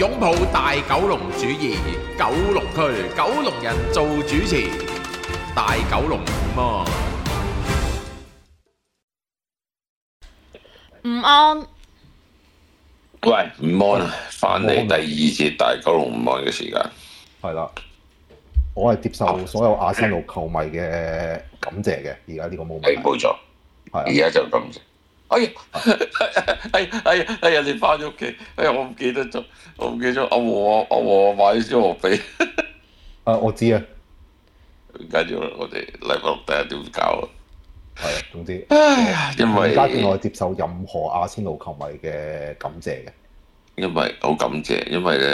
擁抱大九龍主義，九龍區九龍人做主持，大九龍麼？ 午安， 喂，午安啊！翻嚟第二節大九龍午安嘅時間， 係啦，我係接受所有阿仙奴球迷嘅感謝嘅，而家呢個 moment 係冇錯，而家就咁。哎呀，你翻咗屋企，我唔記得咗，阿和買咗我俾。 我知啊， 唔緊要啦，我哋禮拜六睇下點搞啊。 係啊，總之， 因為而家見我接受任何阿仙奴球迷嘅感謝嘅， 因為好感謝，因為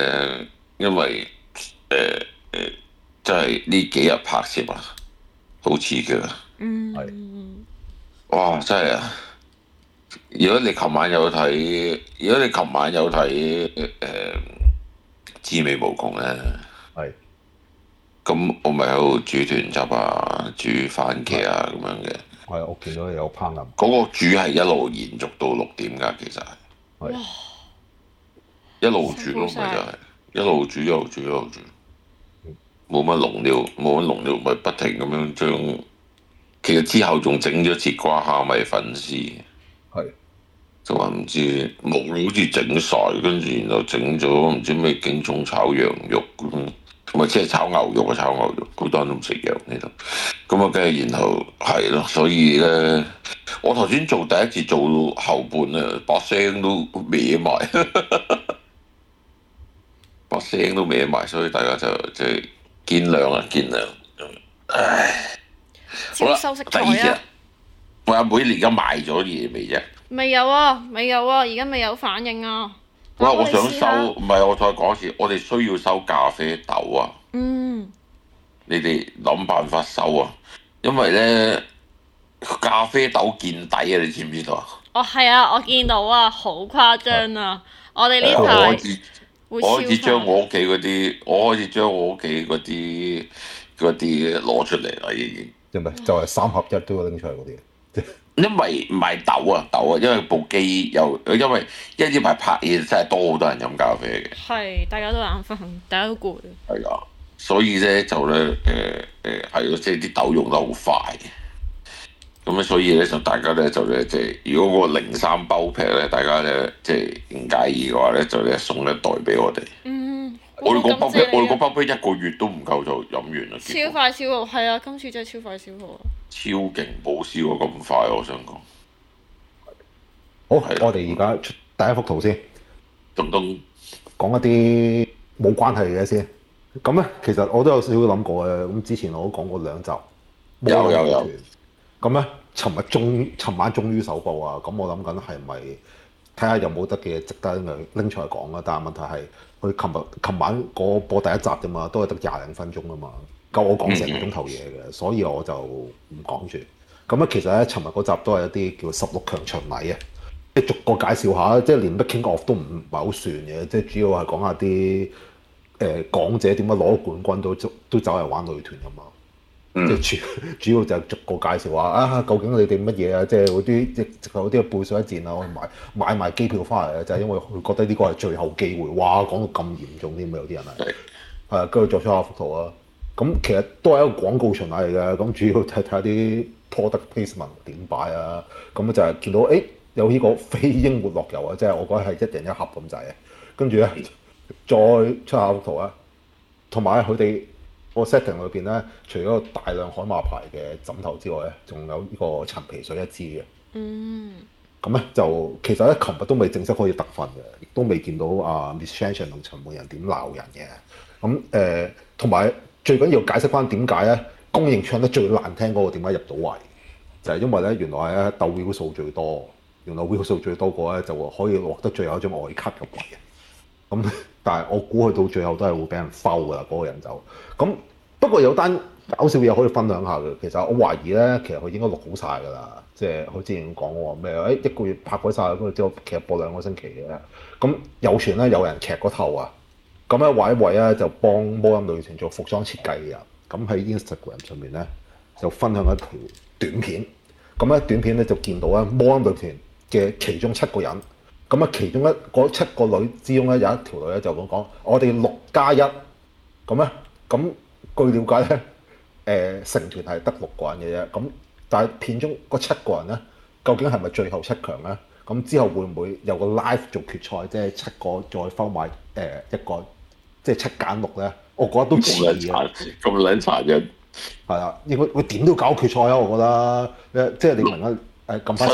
真係呢幾日拍攝啊，好刺激啊！ 係， 哇，真係啊！如果你琴晚有睇，滋味無窮咧， 係， 咁我咪喺度煮豚汁啊，煮番茄啊咁樣嘅。 係，我見到有烹飪。 嗰個煮係一路延續到6點㗎，其實係。 係。 一路煮咯，咪就係一路煮，冇乜濃料，咪不停咁樣將。其實之後仲整咗節瓜蝦米粉絲。 係。 就話唔知冇好似整晒，跟住然後整咗唔知咩京葱炒羊肉咁，同埋即係炒牛肉，好多人都唔食羊呢度。咁啊，跟住然後係咯，所以咧，我頭先做第一節做到後半咧，把聲都歪埋，所以大家就即係見諒啊。唉，好啦，第二節，我阿妹你而家賣咗嘢未啫？ 未有啊，而家未有反應啊。 喂，我想收，唔係我再講一次，我哋需要收咖啡豆啊。你哋諗辦法收啊，因為咧咖啡豆見底啊，你知唔知道啊？ 哦，係啊，我見到啊，好誇張啊！我哋呢排我開始將我屋企嗰啲攞出嚟啦，已經。 就係3合1都要拎出嚟嗰啲。 因為唔係豆啊，因為部機因為呢排拍嘢真係多好多人飲咖啡嘅。 係，大家都眼瞓，大家都攰。 係啊，所以咧就咧係咯，即係啲豆用得好快嘅。咁咧，所以咧就大家咧就咧即係，如果個03包劈咧，大家咧即係唔介意嘅話咧，就咧送一袋俾我哋。我哋個包啤1個月都唔夠就飲完啦。 超快消耗，係啊！今次真係超快消耗啊！ 超勁冇試過咁快，我想講。 好，我哋而家出第一幅圖先， 講一啲冇關係嘅嘢先。咁咧，其實我都有少少諗過嘅。咁之前我都講過2集。 有。 咁咧，尋晚終於首播啊！咁我諗緊係咪睇下有冇得嘅值得拎出嚟講啊？但係問題係，佢琴晚播第一集啫嘛，都係得20零分鐘啊嘛，夠我講成個鐘頭嘢嘅，所以我就唔講住。咁咧，其實咧，尋日嗰集都係一啲叫16強巡禮啊，即係逐個介紹下，即係連 making of 都唔係好算嘅，即係主要係講下啲港姐點解攞冠軍都走嚟玩女團啊嘛。即係主要就係逐個介紹話啊，究竟你哋乜嘢啊？即係嗰啲直頭啲背水一戰啊，我買埋機票翻嚟啊，就係因為佢覺得呢個係最後機會。哇，講到咁嚴重添，有啲人係跟住作出下幅圖啊。咁其實都係一個廣告巡禮嚟嘅。咁主要睇睇啲 product placement 點擺啊。咁就係見到有呢個飛鷹活絡油啊，即係我覺得係1人1盒咁滯嘅。跟住咧再出下幅圖啊，同埋佢哋個 setting 裏邊咧，除咗大量海馬牌嘅枕頭之外咧，仲有呢個陳皮水1支嘅。咁咧就其實咧，琴日都未正式可以得分嘅，亦都未見到Miss Shanshan 同陳奐仁點鬧人嘅。咁同埋最緊要解釋翻點解咧，公認唱得最難聽嗰個點解入到圍，就係因為咧原來咧鬥 view 數最多，原來 view 數最多個咧就可以獲得最後一張外卡入圍嘅。咁但係我估佢到最後都係會俾人摟㗎啦，嗰個人就咁。不過有單搞笑嘢可以分享下嘅，其實我懷疑咧，其實佢應該錄好晒㗎啦，即係佢之前講過咩1個月拍鬼晒，跟住之後其實播2個星期嘅。咁有傳咧有人劇嗰頭啊，咁咧話一位咧就幫摩音女團做服裝設計嘅人，咁喺 Instagram 上面咧就分享一條短片，咁咧短片咧就見到咧摩音女團嘅其中7個人咁啊，其中嗰7個女之中咧，有一條女咧就講我哋6+1，咁咧，咁據了解咧，成團係得6個人嘅啫。咁但係片中嗰7個人咧，究竟係咪最後7強咧？咁之後會唔會有個 live 做決賽，即係7個再分埋一個，即係7揀6咧？我覺得都似嘅。 咁撚殘忍。 係啊，應該佢點都搞決賽啊！我覺得，即係你明啦，咁翻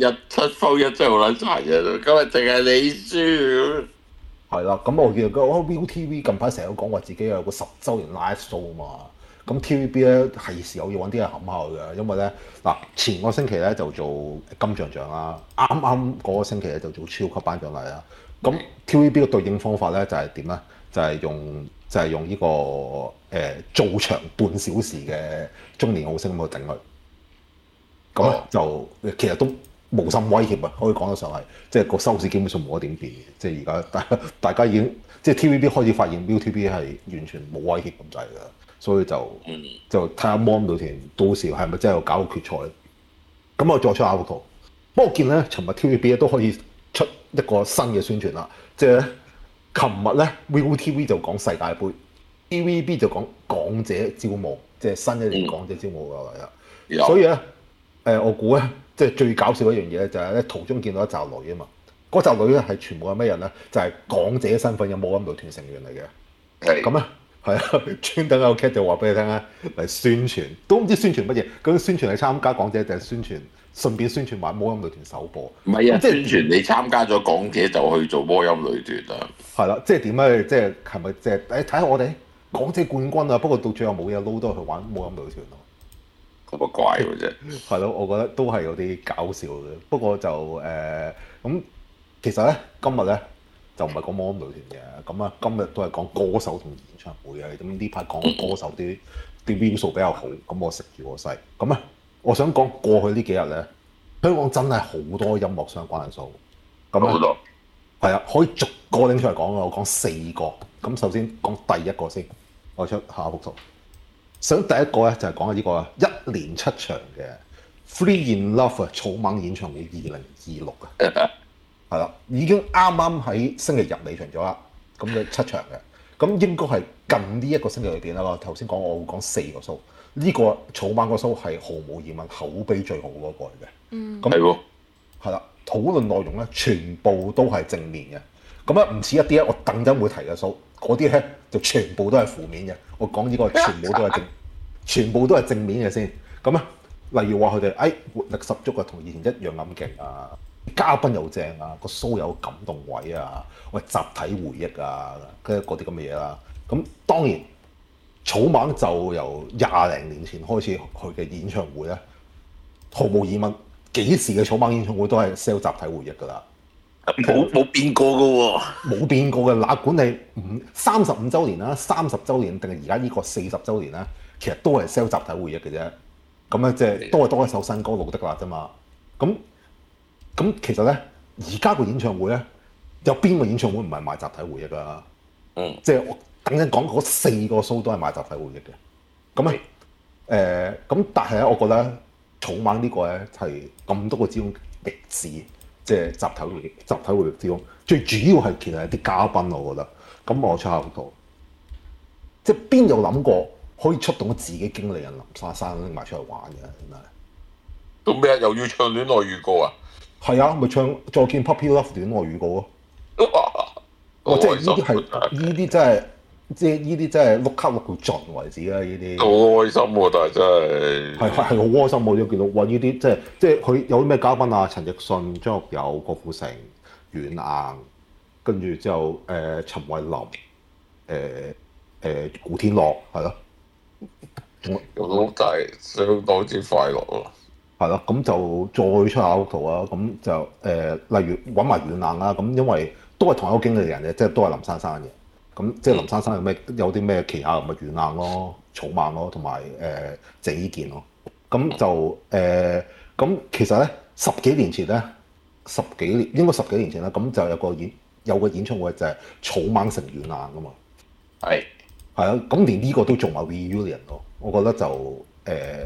7-1真係好撚殘忍，今日淨係你輸。 係啦，咁我見到ViuTV 近排成日都講話自己有個10週年 live show 啊嘛，咁 TVB 咧係時候要揾啲人冚下佢嘅，因為咧嗱前個星期咧就做金像獎啦，啱嗰個星期咧就做超級頒獎禮啦。咁 TVB 嘅對應方法咧就係點咧？就係用呢個做長半小時嘅中年好聲去頂佢，咁咧就其實都無甚威脅啊，可以講得上係，即係個收視基本上冇得點變嘅，即係而家大家已經即係 TVB 開始發現 ViuTV 係完全冇威脅咁滯㗎，所以就睇下 Mon 女團到時係咪真係有搞個決賽。咁我再出下幅圖，不過我見咧尋日 TVB 都可以出一個新嘅宣傳啦，即係咧琴日咧 ViuTV 就講世界盃 ，TVB 就講港姐招募，即係新一年港姐招募㗎嚟啦。所以咧我估咧。即係最搞笑一樣嘢咧，就係咧途中見到一紮女啊嘛，嗰紮女咧係全部係咩人咧？就係港姐身份嘅舞音女團成員嚟嘅。係。咁咧係啊，專登有 cat 就話俾你聽咧嚟宣傳，都唔知宣傳乜嘢。究竟宣傳係參加港姐定係宣傳順便宣傳埋舞音女團首播？ 唔係啊，即係宣傳你參加咗港姐就去做舞音女團啊。 係啦，即係點咧？即係係咪即係睇下我哋港姐冠軍啊？不過到最後冇嘢撈，都去玩舞音女團咯。 咁啊怪嘅啫， 係咯，我覺得都係有啲搞笑嘅。不過就咁，其實咧今日咧就唔係講舞音女團嘅，咁啊今日都係講歌手同演唱會嘅。咁呢排講歌手啲 view 數比較好，咁我食住個勢。咁啊，我想講過去呢幾日咧，香港真係好多音樂相關嘅數。咁好多係啊，可以逐個拎出嚟講啊。我講4個。咁首先講第一個先，我出下一幅圖。想第一個咧就係講下呢個1連7場嘅 Free in Love 啊草蜢演唱會2026啊，係啦，已經啱啱喺星期日尾場咗啦，咁嘅7場嘅，咁應該係近呢一個星期裏邊啦。頭先講我會講4個 show，呢個草蜢個 show 係毫無疑問口碑最好嗰個嚟嘅，咁係喎，係啦，討論內容咧全部都係正面嘅，咁啊唔似一啲咧我等陣會提嘅 show。嗰啲咧就全部都係負面嘅，我講呢個全部都係正面嘅先。咁啊，例如話佢哋活力十足啊，同以前一樣咁勁啊，嘉賓又正啊，個 show 有感動位啊，喂集體回憶啊，跟住嗰啲咁嘅嘢啦。咁當然草蜢就由20零年前開始佢嘅演唱會咧，毫無疑問幾時嘅草蜢演唱會都係 sell 集體回憶㗎啦。 冇變過嘅喎， 冇變過嘅。哪管你35週年啦、30週年，定係而家呢個40週年啦，其實都係 sell 集體回憶嘅啫。咁咧即係都係多一首新歌《路的啦》啫嘛。咁其實咧，而家個演唱會咧，有邊個演唱會唔係賣集體回憶啊？即係我等陣講嗰4個 show 都係賣集體回憶嘅。咁咧咁但係咧，我覺得草蜢呢個咧係咁多個之中極致。即係集體回憶之中，最主要係其實係啲嘉賓，我覺得。咁我出下幅圖，即係邊有諗過可以出動自己經理人林莎莎拎埋出嚟玩嘅，真係。 做咩啊？又要唱戀愛預告啊？ 係啊，咪唱再見 Puppy Love 戀愛預告咯。哇！即係呢啲真係，即係呢啲真係碌卡碌到盡為止啦！呢啲好開心喎，但係真係係好開心喎！都見到哇！呢啲即係佢有啲咩嘉賓啊？陳奕迅、張學友、郭富城、阮硬，跟住之後陳慧琳、古天樂係咯， 咁都真係相當之快樂咯。 係咯，咁就再出下幅圖啊！咁就例如揾埋阮硬啦，咁因為都係同一個經理人嘅，即係都係林珊珊嘅。咁即係林珊珊有啲咩旗下咪阮硬咯、草蜢咯，同埋鄭伊健咯。咁就咁其實咧十幾年前咧，應該十幾年前啦，咁就有個演唱會就係草蜢成阮硬噶嘛。係啊，咁連呢個都做埋 reunion 咯，我覺得就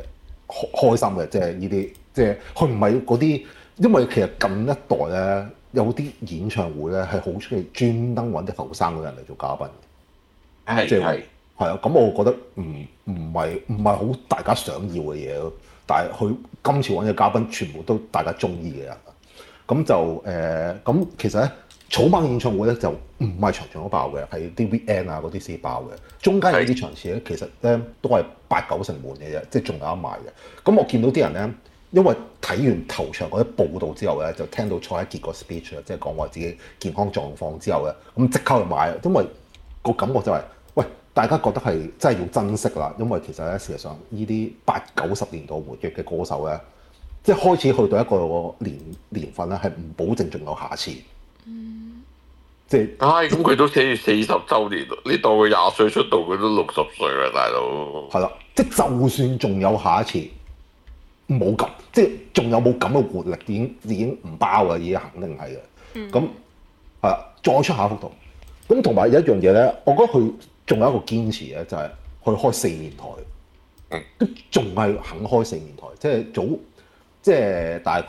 開心嘅，即係呢啲即係佢唔係嗰啲，因為其實近一代咧有啲演唱會咧係好中意專登揾啲後生嘅人嚟做嘉賓嘅，即係啊，咁我覺得唔係好大家想要嘅嘢咯。但係佢今次揾嘅嘉賓全部都大家中意嘅人，咁就咁其實咧草蜢演唱會咧就唔係場場都爆嘅，係啲 weekend 啊嗰啲先爆嘅。中間有啲場次咧其實咧都係8-9成滿嘅啫，即係仲有得賣嘅。咁我見到啲人咧，因為睇完頭場嗰啲報道之後咧，就聽到蔡一傑個 speech 啊，即係講話自己健康狀況之後咧，咁即刻去買，因為個感覺就係喂。大家覺得係真係要珍惜啦，因為其實咧，事實上呢啲80-90年代活躍嘅歌手咧，即係開始去到一個年份咧，係唔保證仲有下次。即係， 咁佢都寫住40週年咯，呢當佢20歲出道，佢都60歲啦，大佬。 係啦，即係就算仲有下一次，冇咁，即係仲有冇咁嘅活力，已經唔包啦，已經肯定係嘅。咁係啦，再出下一幅圖。咁同埋有一樣嘢咧，我覺得佢。仲有一個堅持咧，就係去開4面台，都仲係肯開4面台。即係大概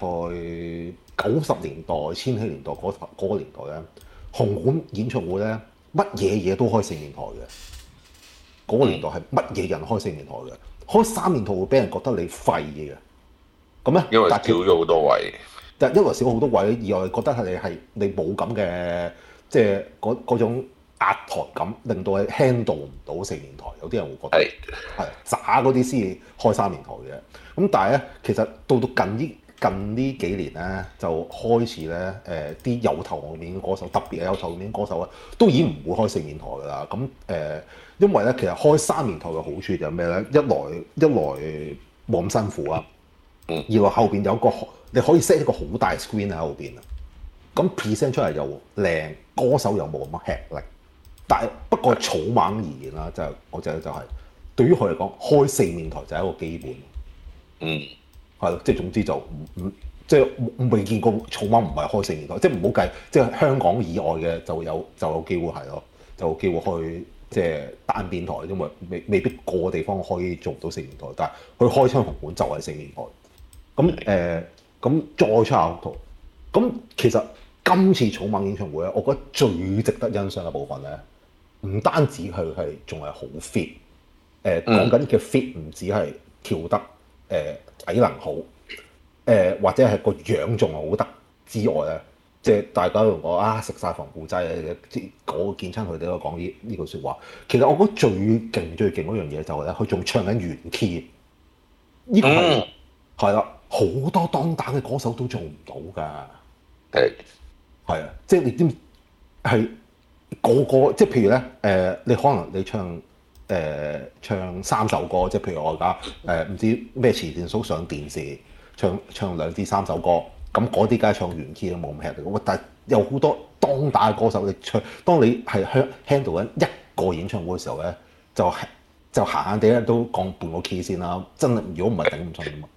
90年代、千禧年代嗰個年代咧，紅館演唱會咧，乜嘢都開4面台嘅。嗰個年代係乜嘢人開4面台嘅？開3面台會俾人覺得你廢嘅。咁咧， 因為少咗好多位。 但因為少好多位，而我係覺得係你冇咁嘅，即係嗰種。壓台感令到佢 handle 唔到4面台，有啲人會覺得係渣嗰啲先開3面台嘅。咁但係咧，其實到近呢幾年咧，就開始咧啲有頭面嘅歌手，特別係有頭面歌手啊，都已經唔會開4面台㗎啦。咁因為咧，其實開3面台嘅好處就係咩咧？一來冇咁辛苦啊，二來後邊有個你可以 set 一個好大 screen 喺後邊啊，咁 present 出嚟又靚，歌手又冇咁吃力。但係不過草蜢而言啦，我就係對於佢嚟講，開4面台就係一個基本，係咯，即係總之就即係我未見過草蜢唔係開4面台，即係唔好計，即係香港以外嘅就有機會係咯，就有機會開即係單邊台，因為未必個個地方可以做到4面台，但係佢開槍紅館就係4面台，咁再出下幅圖，咁其實今次草蜢演唱會咧，我覺得最值得欣賞嘅部分咧。唔單止佢係仲係好 fit，講緊嘅 fit 唔止係跳得體能好，或者係個樣仲好得之外咧，即係大家都講食晒防腐劑啊！我見親佢哋都講呢句説話。其實我覺得最勁嗰樣嘢就係咧，佢仲唱緊原 key，呢個係啦，好多當打嘅歌手都做唔到㗎。係啊，即係你知唔知係？個即係譬如咧，你可能你唱3首歌，即係譬如我而家唔知咩慈善 show 上電視唱2至3首歌，咁嗰啲梗係唱原 key 都冇咁吃力。但係有好多當打嘅歌手，你唱當你係 handle 緊一個演唱會嘅時候咧，就閒閒地咧都降半個 key 先啦。真係如果唔係頂唔順啊嘛。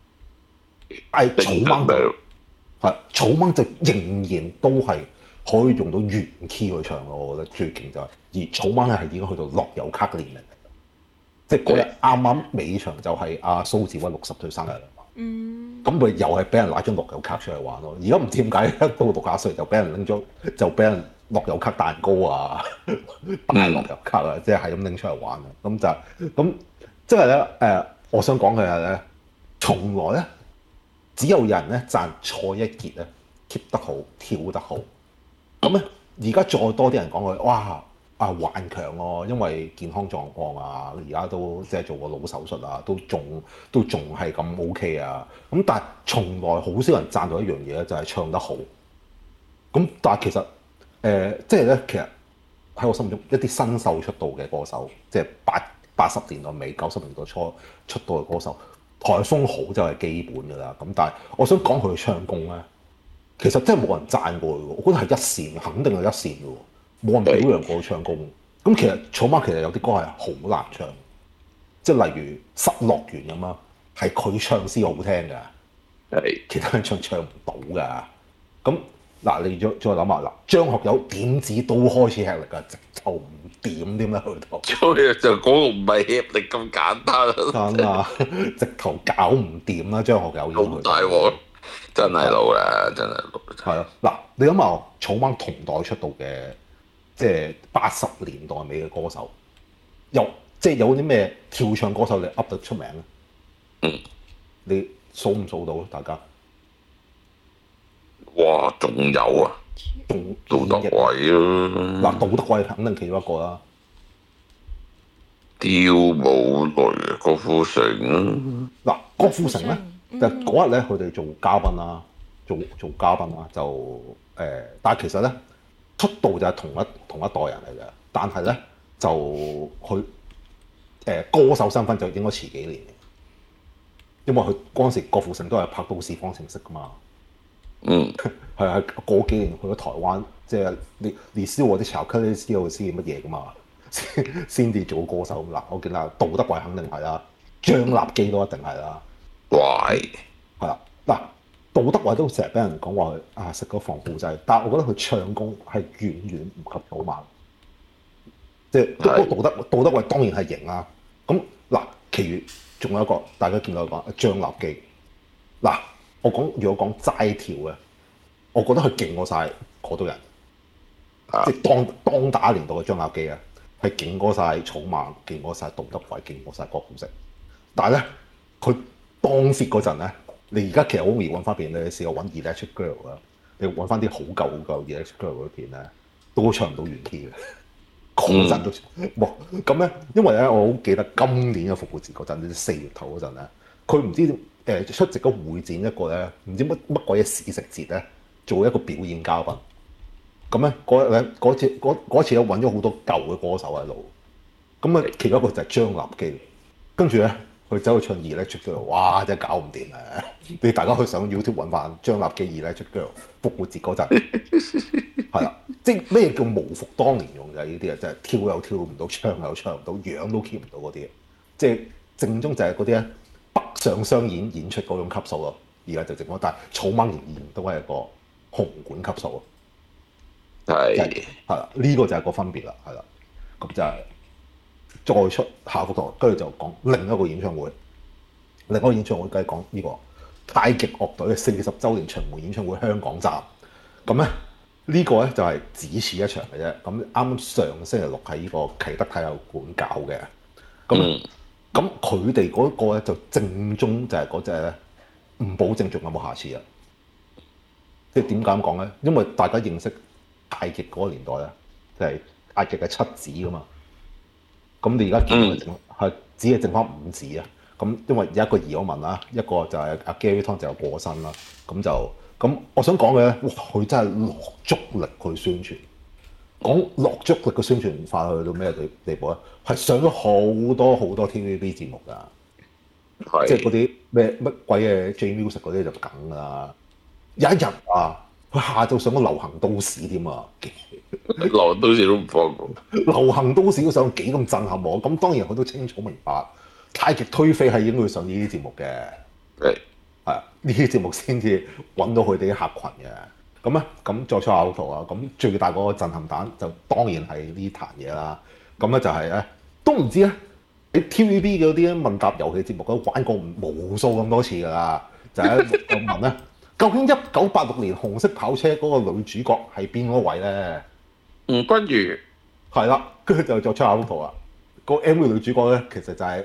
草蜢就仍然都係。可以用到原 key 去唱咯，我覺得最勁就係，而草蜢咧係已經去到樂悠卡嘅年齡，即係嗰日啱啱尾場就係阿蘇志威60歲生日啦嘛，咁佢又係俾人攞張樂悠卡出嚟玩咯。而家唔知點解一到60歲就俾人拎咗，就俾人樂悠卡蛋糕啊，大樂悠卡啊，即係咁拎出嚟玩啊。咁即係咧我想講嘅係咧，從來咧只有人咧讚蔡一傑咧 keep 得好，跳得好。咁咧，而家再多啲人講佢，哇！頑強喎，因為健康狀況啊，而家都即係做個腦手術啊，都仲係咁 OK 啊。咁但係從來好少人讚到一樣嘢咧，就係唱得好。咁但係其實即係咧，其實喺我心目中一啲新秀出道嘅歌手，即係80年代尾90年代初出道嘅歌手，台風好就係基本㗎啦。咁但係我想講佢唱功咧。其實真係冇人讚過佢喎，我覺得係一線，肯定係一線嘅喎，冇人表揚過佢唱功。咁其實草蜢其實有啲歌係好難唱，即係例如《失樂園》咁啊，係佢唱先好聽㗎，其他人唱唔到㗎。咁嗱，你再諗下嗱，張學友點子都開始吃力㗎，直頭唔掂添啦，去到。所以就嗰個唔係吃力咁簡單啊，直頭搞唔掂啦，張學友要佢。大鑊。 真係老啦，真係老。 係啊，嗱，你諗下草蜢同代出道嘅，即係80年代尾嘅歌手，即係有啲咩跳唱歌手你噏得出名咧？ 嗯， 你數唔數到咧？大家？ 哇，仲有啊， 仲杜德偉嗱， 啦， 杜德偉肯定其中一個啦。 跳舞類郭富城啦， 嗱，郭富城咧，就嗰日咧佢哋做嘉賓啦，做嘉賓啦，就但係其實咧出道就係同一代人嚟嘅，但係咧就佢歌手身份就應該遲幾年嘅，因為佢嗰陣時郭富城都係拍《都市方程式》噶嘛。 嗯， 係過幾年去咗台灣，即係你燒我啲巧克力知道乜嘢噶嘛，先至做歌手嗱。我見啦，杜德偉肯定係啦，張立基都一定係啦。 喂， 係啦，嗱，杜德偉都成日俾人講話佢食咗防腐劑，但係我覺得佢唱功係遠遠唔及草蜢。即係杜德偉當然係型啦。咁嗱，其餘仲有一個大家見到講張立基嗱。如果講齋跳嘅，我覺得佢勁過晒嗰堆人，即係當打年代嘅張立基啊，係勁過晒草蜢，勁過晒杜德偉，勁過晒郭富城。但係咧，佢當時嗰陣咧，你而家其實好容易揾翻片，你試下揾 Electric Girl 啦，你揾翻啲好舊 Electric Girl 嗰啲片咧，都唱唔到原 key 嘅，嗰陣都冇咁咧。因為咧，我好記得今年嘅復活節嗰陣，4月頭嗰陣咧，佢唔知出席咗會展一個咧，唔知乜鬼嘢試食節咧，做一個表演嘉賓。咁咧嗰次咧揾咗好多舊嘅歌手喺度。咁啊，其中一個就係張立基。跟住咧，佢走去唱 Electric Girl， 哇！真係搞唔掂啊！你大家去上 YouTube 揾翻張立基 Electric Girl 復活節嗰陣，係啦，即係咩叫無復當年用嘅呢啲啊？即係跳又跳唔到，唱又唱唔到，樣都 keep 唔到嗰啲，即係正宗就係嗰啲咧。北上商演出嗰種級數咯，而家就直講，但係草蜢仍然都係一個紅館級數，係啦，呢個就係個分別啦，係啦，咁就係再出下幅圖，跟住就講另一個演唱會，另一個演唱會梗係講呢個太極樂隊嘅40週年巡迴演唱會香港站，咁咧呢個咧就係只此一場嘅啫，咁啱啱上星期六喺呢個啟德體育館搞嘅，咁佢哋嗰個咧就正宗就係嗰隻咧，唔保證仲有冇下次啊！即係點解咁講咧？因為大家認識太極嗰個年代咧，就係太極嘅7子噶嘛。咁你而家見到係只係剩翻5子啊！咁因為有一個移咗民啦，一個就係阿 Gary Tong 就有過身啦。咁我想講嘅咧，哇！佢真係落足力去宣傳。講落足力嘅宣傳法去到咩地步咧？係上咗好多 TVB 節目㗎，即係嗰啲乜鬼嘅 J Music 嗰啲就梗啦。有一日啊，佢下晝上咗流行都市添啊！ 流行都市都唔放過。 流行都市都上幾咁震撼我，咁當然佢都清楚明白，太極推飛係應該要上呢啲節目嘅，係呢啲節目先至揾到佢哋啲客群嘅。咁咧，咁再出下幅圖啊！咁最大嗰個震撼彈就當然係呢壇嘢啦。咁咧就係咧，都唔知咧，你 TVB 嗰啲問答遊戲節目都玩過無數咁多次㗎啦。就係我問咧，究竟1986年紅色跑車嗰個女主角係邊嗰位咧？ 吳君如係啦，跟住就再出下幅圖啊！個 MV 女主角咧，其實就係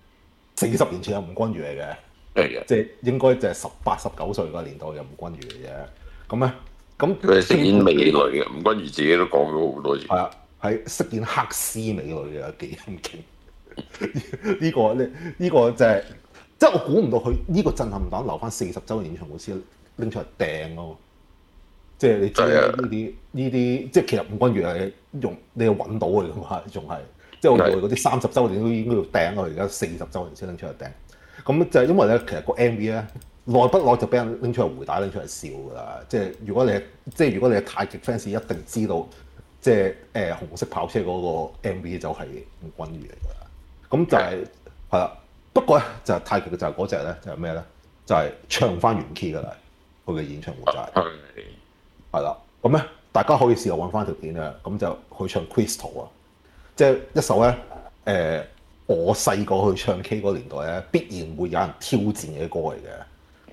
40年前嘅吳君如嚟嘅，即係應該就係18、19歲個年代嘅吳君如嚟嘅。咁咧，咁佢係飾演美女嘅，吳君如自己都講咗好多次。 係啊，係飾演黑絲美女嘅，幾咁勁？呢個就係，即係我估唔到佢呢個震撼彈留翻40週年演唱會先拎出嚟掟咯。即係你知呢啲，即係其實吳君如係用你要揾到嘅㗎嘛，仲係即係我哋嗰啲30週年都應該要掟咯，而家40週年先拎出嚟掟。咁就係因為咧，其實個 MV 咧。耐不耐就俾人拎出嚟回帶，拎出嚟笑㗎啦！即係如果你係太極 fans，一定知道即係紅色跑車嗰個 MV 就係吳君如嚟㗎啦。咁就係啦。不過咧就係太極嘅就係嗰隻咧就係咩咧？就係唱翻原 key 㗎啦。佢嘅演唱會就係啦。咁咧大家可以試下揾翻條片啊。咁就去唱 Crystal 啊，即係一首咧我細個去唱 K 嗰年代咧必然會有人挑戰嘅歌嚟嘅。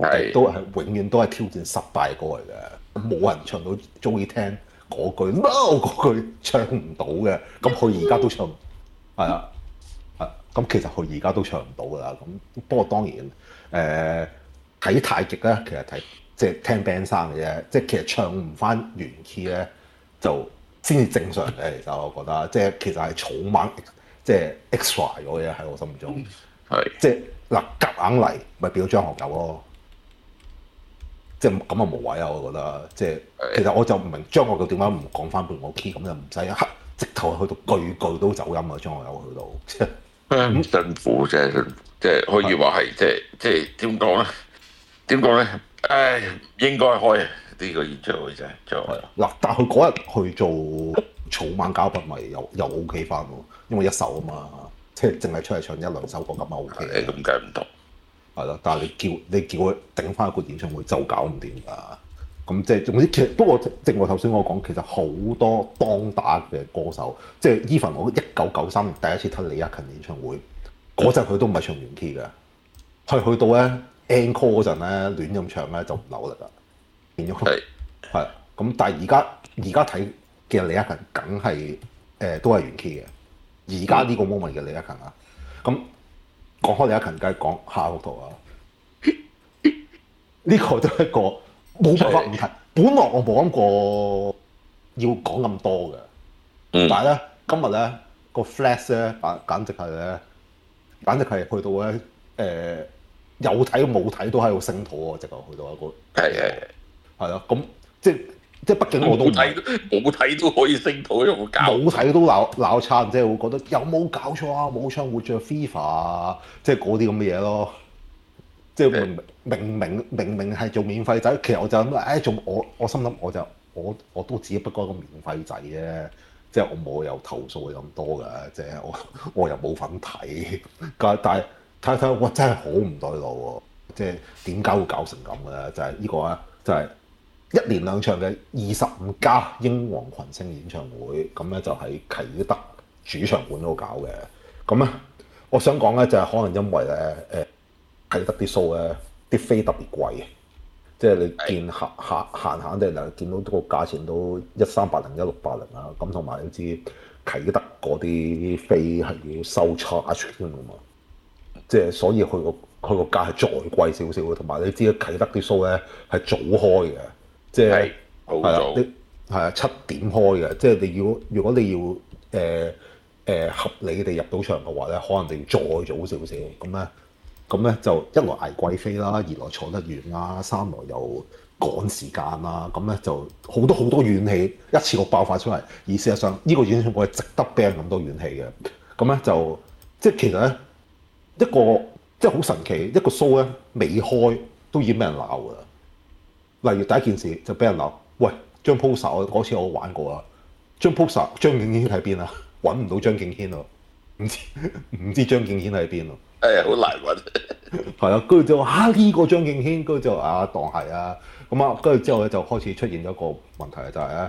係都係永遠都係挑戰失敗嘅歌嚟嘅，冇人唱到中意聽嗰句 no 嗰句唱唔到嘅，咁佢而家都唱，係啊，咁其實佢而家都唱唔到㗎啦。咁不過當然睇太極咧，其實睇即係聽 band 生嘅啫，即係其實唱唔翻原 key 咧就先至正常嘅。其實我覺得即係其實係草蜢即係 extra 咗嘅喺我心目中，即係嗱夾硬嚟咪變咗張學友咯。即係咁啊無謂啊！我覺得即係其實我就唔明張學友點解唔講翻半個 key 咁就唔使直頭去到句句都走音啊！張學友去到即係咁辛苦啫，即係可以話係即係點講咧？點講咧？唉，應該開呢個演唱會啫， 嗱，但係佢嗰日去做草蜢嘉賓咪又 OK 翻喎，因為一首啊嘛，即係淨係出嚟唱一兩首歌咁啊 OK。 咁梗係唔同。 係咯，但係你叫佢頂翻一個演唱會就搞唔掂㗎。咁即係總之，其實不過正如頭先我講，其實好多當打嘅歌手，即係 even 我1993年第一次睇李克勤演唱會嗰陣，佢都唔係唱原 key 嘅。去到咧 encore 嗰陣咧亂咁唱咧就唔扭力啦，變咗係咁。但係而家睇嘅李克勤梗係都係原 key 嘅。而家呢個 moment 嘅李克勤啊，咁。講開李克勤，梗係講下幅圖啊！呢個都係一個冇辦法唔提。本來我冇諗過要講咁多嘅，但係咧今日咧個 flash 咧簡直係去到咧有睇冇睇都喺度聲討喎，直頭去到一個係咯。咁即係畢竟我都冇睇都可以聲討，有冇搞？ 冇睇都鬧餐，即係會覺得有冇搞錯啊？冇唱活著 FIFA 啊，即係嗰啲咁嘅嘢咯。即係明明係做免費仔，其實我就諗做我心諗我都只不過一個免費仔啫，即係我冇有投訴咁多㗎，即係我又冇份睇。但係睇我真係好唔對路喎，即係點解會搞成咁嘅咧？就係呢個啊，就係。1連2場嘅25+ 英皇群星演唱會，咁咧就喺啟德主場館嗰度搞嘅。咁咧，我想講咧就係可能因為咧啟德啲 show 咧啲飛特別貴，即係你見閒地嗱見到個價錢都1380、1680啦。咁同埋你知啟德嗰啲飛係要收 charge 㗎嘛，即係所以佢個價係再貴少少嘅。同埋你知啟德啲 show 咧係早開嘅。即係係啦，係7點開嘅，即係如果你要合理地入到場嘅話咧，可能你要再早少少咁咧就一來捱貴飛啦，二來坐得遠啦，三來又趕時間啦，咁咧就好多怨氣一次過爆發出嚟。而事實上呢個演唱會係值得俾人咁多怨氣嘅。咁咧就即係其實咧一個即係好神奇一個 show 咧未開都已經俾人鬧㗎啦。例如第一件事就俾人鬧，喂張 poster 嗰次我玩過啊，張 poster 張敬軒喺邊啊？揾唔到張敬軒咯，唔知張敬軒喺邊咯。 好難揾。 係啊，跟住就話呢個張敬軒，跟住就當係啊，咁啊，跟住之後咧就開始出現咗一個問題就係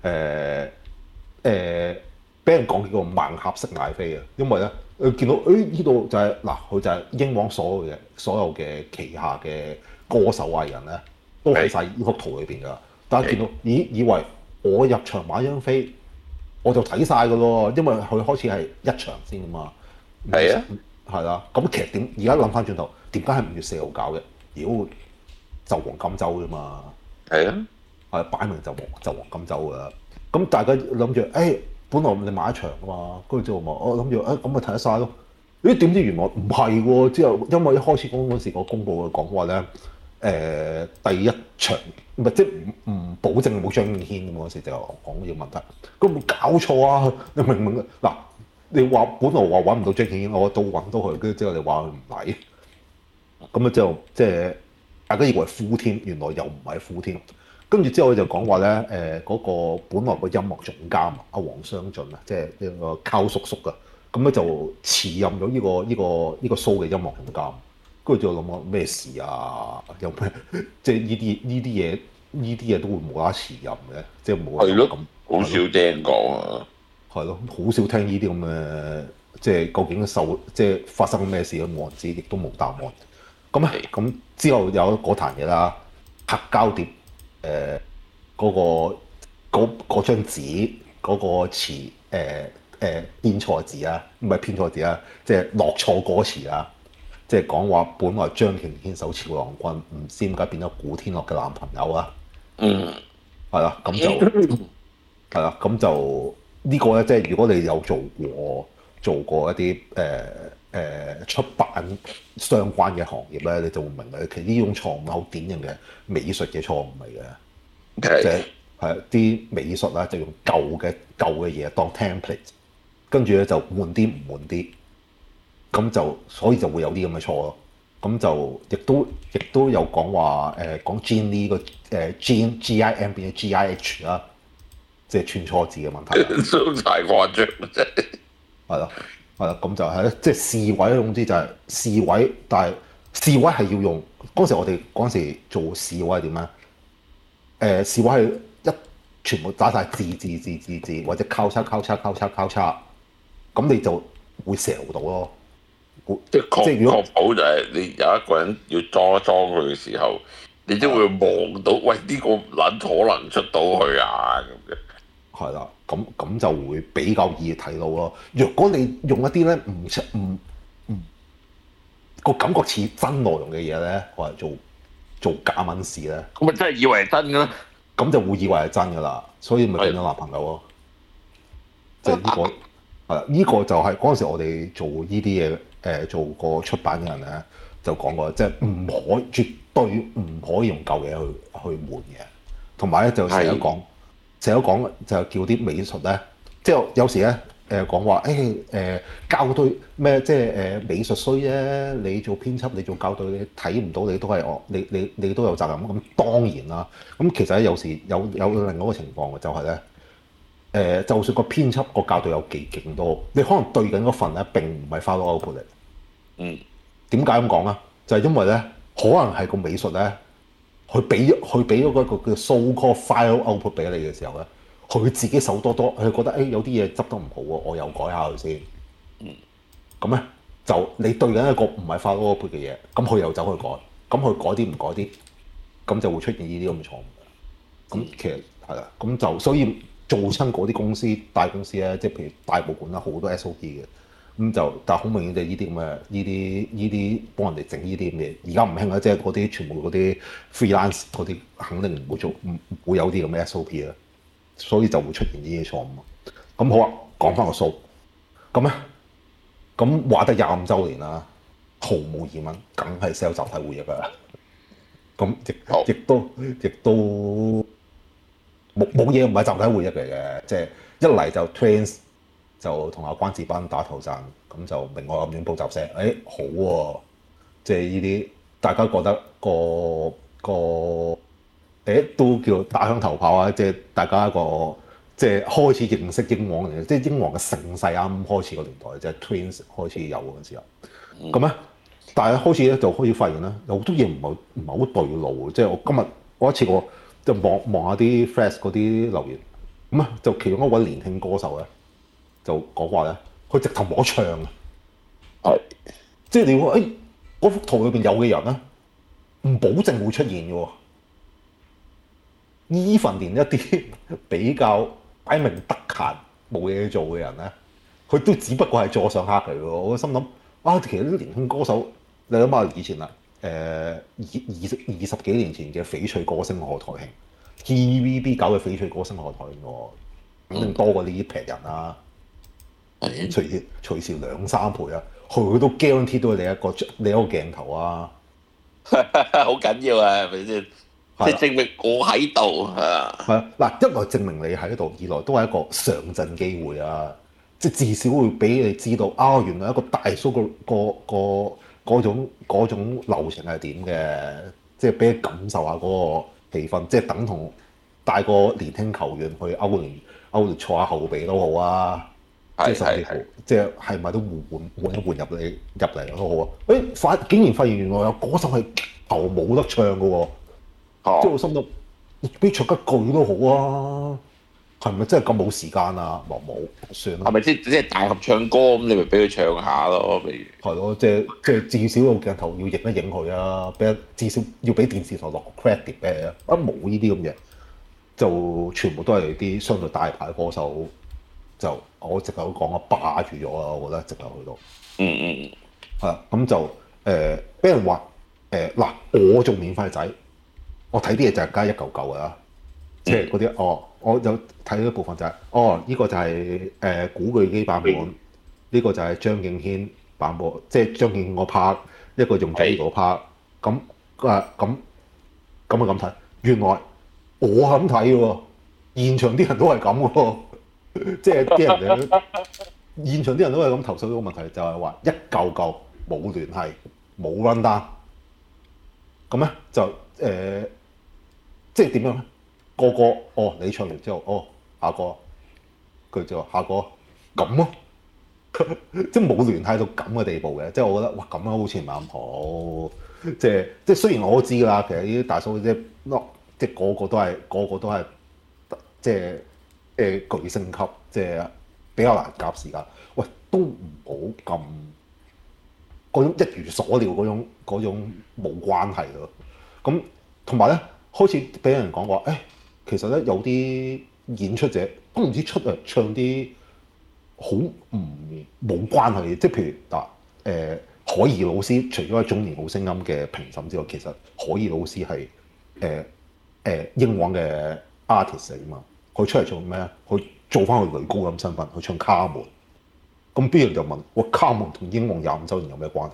咧俾人講叫做盲盒式買飛啊，因為咧見到呢度就係嗱，佢就係英皇所有嘅旗下嘅歌手藝人咧。都喺晒呢幅圖裏邊㗎，大家見到以為我入場買張飛，我就睇晒㗎咯，因為佢開始係1場先㗎嘛。係啊，係啦。咁其實而家諗翻轉頭，點解係5月4號搞嘅？妖就黃金週啫嘛。係啊，係擺明就黃金週㗎啦。咁大家諗住，本來你買1場㗎嘛，跟住之後我諗住，咁咪睇得晒咯。點知原來唔係喎，之後因為一開始嗰時個公佈嘅講話咧。第1場唔係即係唔保證冇張敬軒咁嗰時就講呢個問題，咁冇搞錯啊！你明唔明嗱？你話本來話揾唔到張敬軒，我都揾到佢，跟住之後你話佢唔嚟，咁啊就即係大家以為full team，原來又唔係full team。跟住之後佢就講話咧，嗰個本來個音樂總監阿黃雙進啊，即係呢個靠叔叔啊，咁咧就辭任咗呢個 show 嘅音樂總監。跟住就諗下咩事啊？有咩即係呢啲嘢都會無啦啦辭任嘅，即係冇係咯， 好少聽講啊。 係咯，好少聽呢啲咁嘅，即係究竟即係發生咩事都冇人知，亦都冇答案。 咁之後有嗰壇嘢啦，黑膠碟嗰張紙嗰個詞編錯字啊，唔係編錯字啊，即係落錯歌詞啊，即係講話本來張敬軒首朝郎君，唔知點解變咗古天樂嘅男朋友啊。係啦，咁就呢個咧，即係如果你有做過一啲出版相關嘅行業咧，你就會明白，其實呢種錯誤係好典型嘅美術嘅錯誤嚟嘅，即係啲美術啦，就用舊嘅嘢當 template， 跟住咧就換啲唔換啲，咁就所以就會有啲咁嘅錯咯。咁就亦都有講話講 Gin 呢個GIM 變咗 GIH 啦，即係串錯字嘅問題。 都太誇張啦，真係。 係啦，咁就係咧，即係試位總之就係試位，但係試位係要用嗰時我哋嗰時做試位係點咧？試位係全部打晒字，或者交叉，咁你就會射到咯。 即係如果確保就係你有一個人要裝一裝佢嘅時候，你都會望到，喂呢個撚可能出到去啊咁嘅。 係啦，咁就會比較易睇到咯。若果你用一啲咧唔個感覺似真內容嘅嘢咧，我係做假文字咧， 咁咪真係以為係真嘅啦。 咁就會以為係真㗎啦，所以咪變咗男朋友咯。即係呢個係啦，呢個就係嗰陣時我哋做呢啲嘢做過出版嘅人咧，就講過，即係絕對唔可以用舊嘢去換嘅。同埋咧就成日講就叫啲美術咧，即係有時咧講話校對咩，即係美術衰啫。你做編輯，你做校對，你睇唔到，你都係你都有責任。咁當然啦。咁其實咧有時有另外一個情況嘅，就係咧就算個編輯個校對有幾勁都，你可能對緊嗰份咧並唔係 file output 嚟。點解咁講啊？就係因為咧，可能係個美術咧，佢俾咗嗰個叫 so-called file output 俾你嘅時候咧，佢自己手多，佢覺得有啲嘢執得唔好喎，我又改下佢先。咁咧就你對緊一個唔係 file output 嘅嘢，咁佢又走去改，咁佢改啲唔改啲，咁就會出現呢啲咁嘅錯誤。咁其實係啦，咁就所以做親嗰啲公司大公司咧，即係譬如大報館啦，好多 SOP 嘅。咁就，但係好明顯就係呢啲咁嘅，呢啲幫人哋整呢啲咁嘅，而家唔興啦，即係嗰啲全部嗰啲 freelance 嗰啲肯定唔會做，唔會有啲咁嘅 SOP 啦，所以就會出現呢啲錯誤。咁好啊，講翻個數，咁咧，咁話得25週年啦，毫無疑問，梗係 sell 集體會議㗎啦。咁亦都冇嘢唔係集體會議嚟嘅，即係一嚟就 Twins。就同阿關智斌打頭陣，咁就明愛暗戀補習社，好喎、啊，即係呢啲大家覺得都叫打響頭炮啊！即係大家一個即係開始認識英皇嚟嘅，即係英皇嘅盛世啱啱開始個年代，即係 Twins 開始有嗰陣時候，咁咧，但係開始咧就開始發現咧，有好多嘢唔係好對路，即係我今日我一次過就望下啲 Flash 嗰啲留言，咁啊就其中一位年輕歌手咧。就講話咧，佢直頭冇得唱啊！即係你話嗰幅圖裏邊有嘅人咧，唔保證會出現嘅喎。even 連一啲比較擺明得閒冇嘢做嘅人咧，佢都只不過係座上客嚟嘅喎。我心諗其實啲年輕歌手，你諗下以前啦，20幾年前嘅翡翠歌星賀台慶 ，TVB 搞嘅翡翠歌星賀台慶喎，肯定多過呢啲平人啦。隨時2、3倍啊！佢都 guarantee 到你一個鏡頭啊！ 好緊要啊，係咪先？即係證明我喺度啊！ 係啊，嗱，一來證明你喺度，二來都係一個上陣機會啊！即係至少會俾你知道原來一個大 show 嗰種流程係點嘅，即係俾你感受下嗰個氣氛，即係等同帶個年輕球員去歐聯坐下後備都好啊！即係甚至乎，即係咪都換一換入嚟都好啊！竟然發現原來有嗰首係頭冇得唱嘅喎，即係我心諗俾唱一句都好啊！ 係咪真係咁冇時間啊？冇算啦。 係咪即係大合唱歌咁？你咪俾佢唱下咯，譬如。 係咯，即係至少個鏡頭要影一影佢啊！至少要俾電視台落個 credit 俾你啊！冇呢啲咁嘢，就全部都係啲相對大牌歌手，就我直頭講啊，霸住咗啦！我覺得直頭去到。係啊，咁就俾人話嗱，我做免費仔，我睇啲嘢就係加一嚿嚿㗎啦，即係嗰啲我有睇到一部分就係呢個就係古巨基版本，呢個就係張敬軒版本，即係張敬軒個 part，一個容祖兒個 part，咁睇，原來我咁睇嘅喎，現場啲人都係咁嘅喎，即係啲人哋現場啲人都係咁投訴呢個問題，就係話一嚿嚿冇聯繫，冇 run down，咁咧就即係點樣咧？個你唱完之後，下個佢就話下個咁咯，即係冇聯繫到咁嘅地步嘅，即係我覺得哇咁樣好似唔係咁好，即係雖然我都知㗎啦，其實呢啲大嫂即係個個都係即係巨星級，即係比較難夾時間，喂都唔好咁嗰種一如所料嗰種冇關係咯，咁同埋咧開始俾人講話其實咧有啲演出者都唔知唱啲好冇關係嘅，即係譬如嗱海爾老師除咗係中年好聲音嘅評審之外，其實海爾老師係英皇嘅 artist 嚟㗎嘛，佢出嚟做咩？佢做翻佢女高音身份，去唱卡門。咁邊人就問：喂，卡門同英皇25週年有咩關係？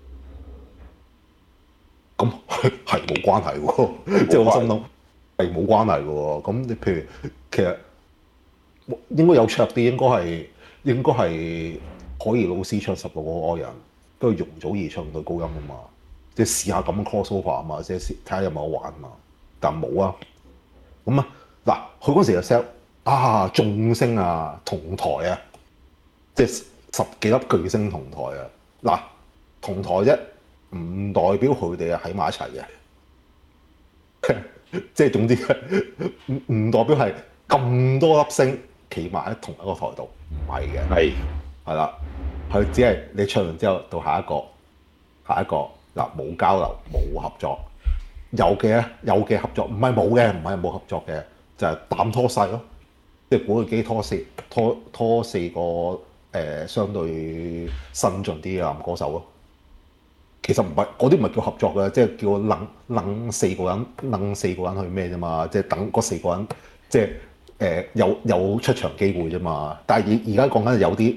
咁係冇關係喎，即係我心諗。係冇關係嘅喎，咁你譬如其實應該有卓啲，應該係海爾老師唱16個愛人，都係容祖兒唱女高音啊嘛，即係試下咁樣 crossover 啊嘛，即係睇下有冇得玩啊嘛，但冇啊。咁啊嗱，佢嗰時就 sell 眾星啊同台啊，即係10幾粒巨星同台啊，嗱同台啫，唔代表佢哋喺埋一齊嘅。即係總之唔代表係咁多粒星企埋喺同一個台度，唔係嘅，係啦，佢只係你唱完之後到下一個嗱冇交流冇合作，有嘅合作唔係冇嘅，唔係冇合作嘅，就係膽拖細咯，即係古巨基拖四個相對新進啲嘅男歌手咯。其實唔係嗰啲唔係叫合作嘅，即係叫楞4個人，楞4個人去咩啫嘛？即係等嗰4個人，即係有出場機會啫嘛。但係而家講緊有啲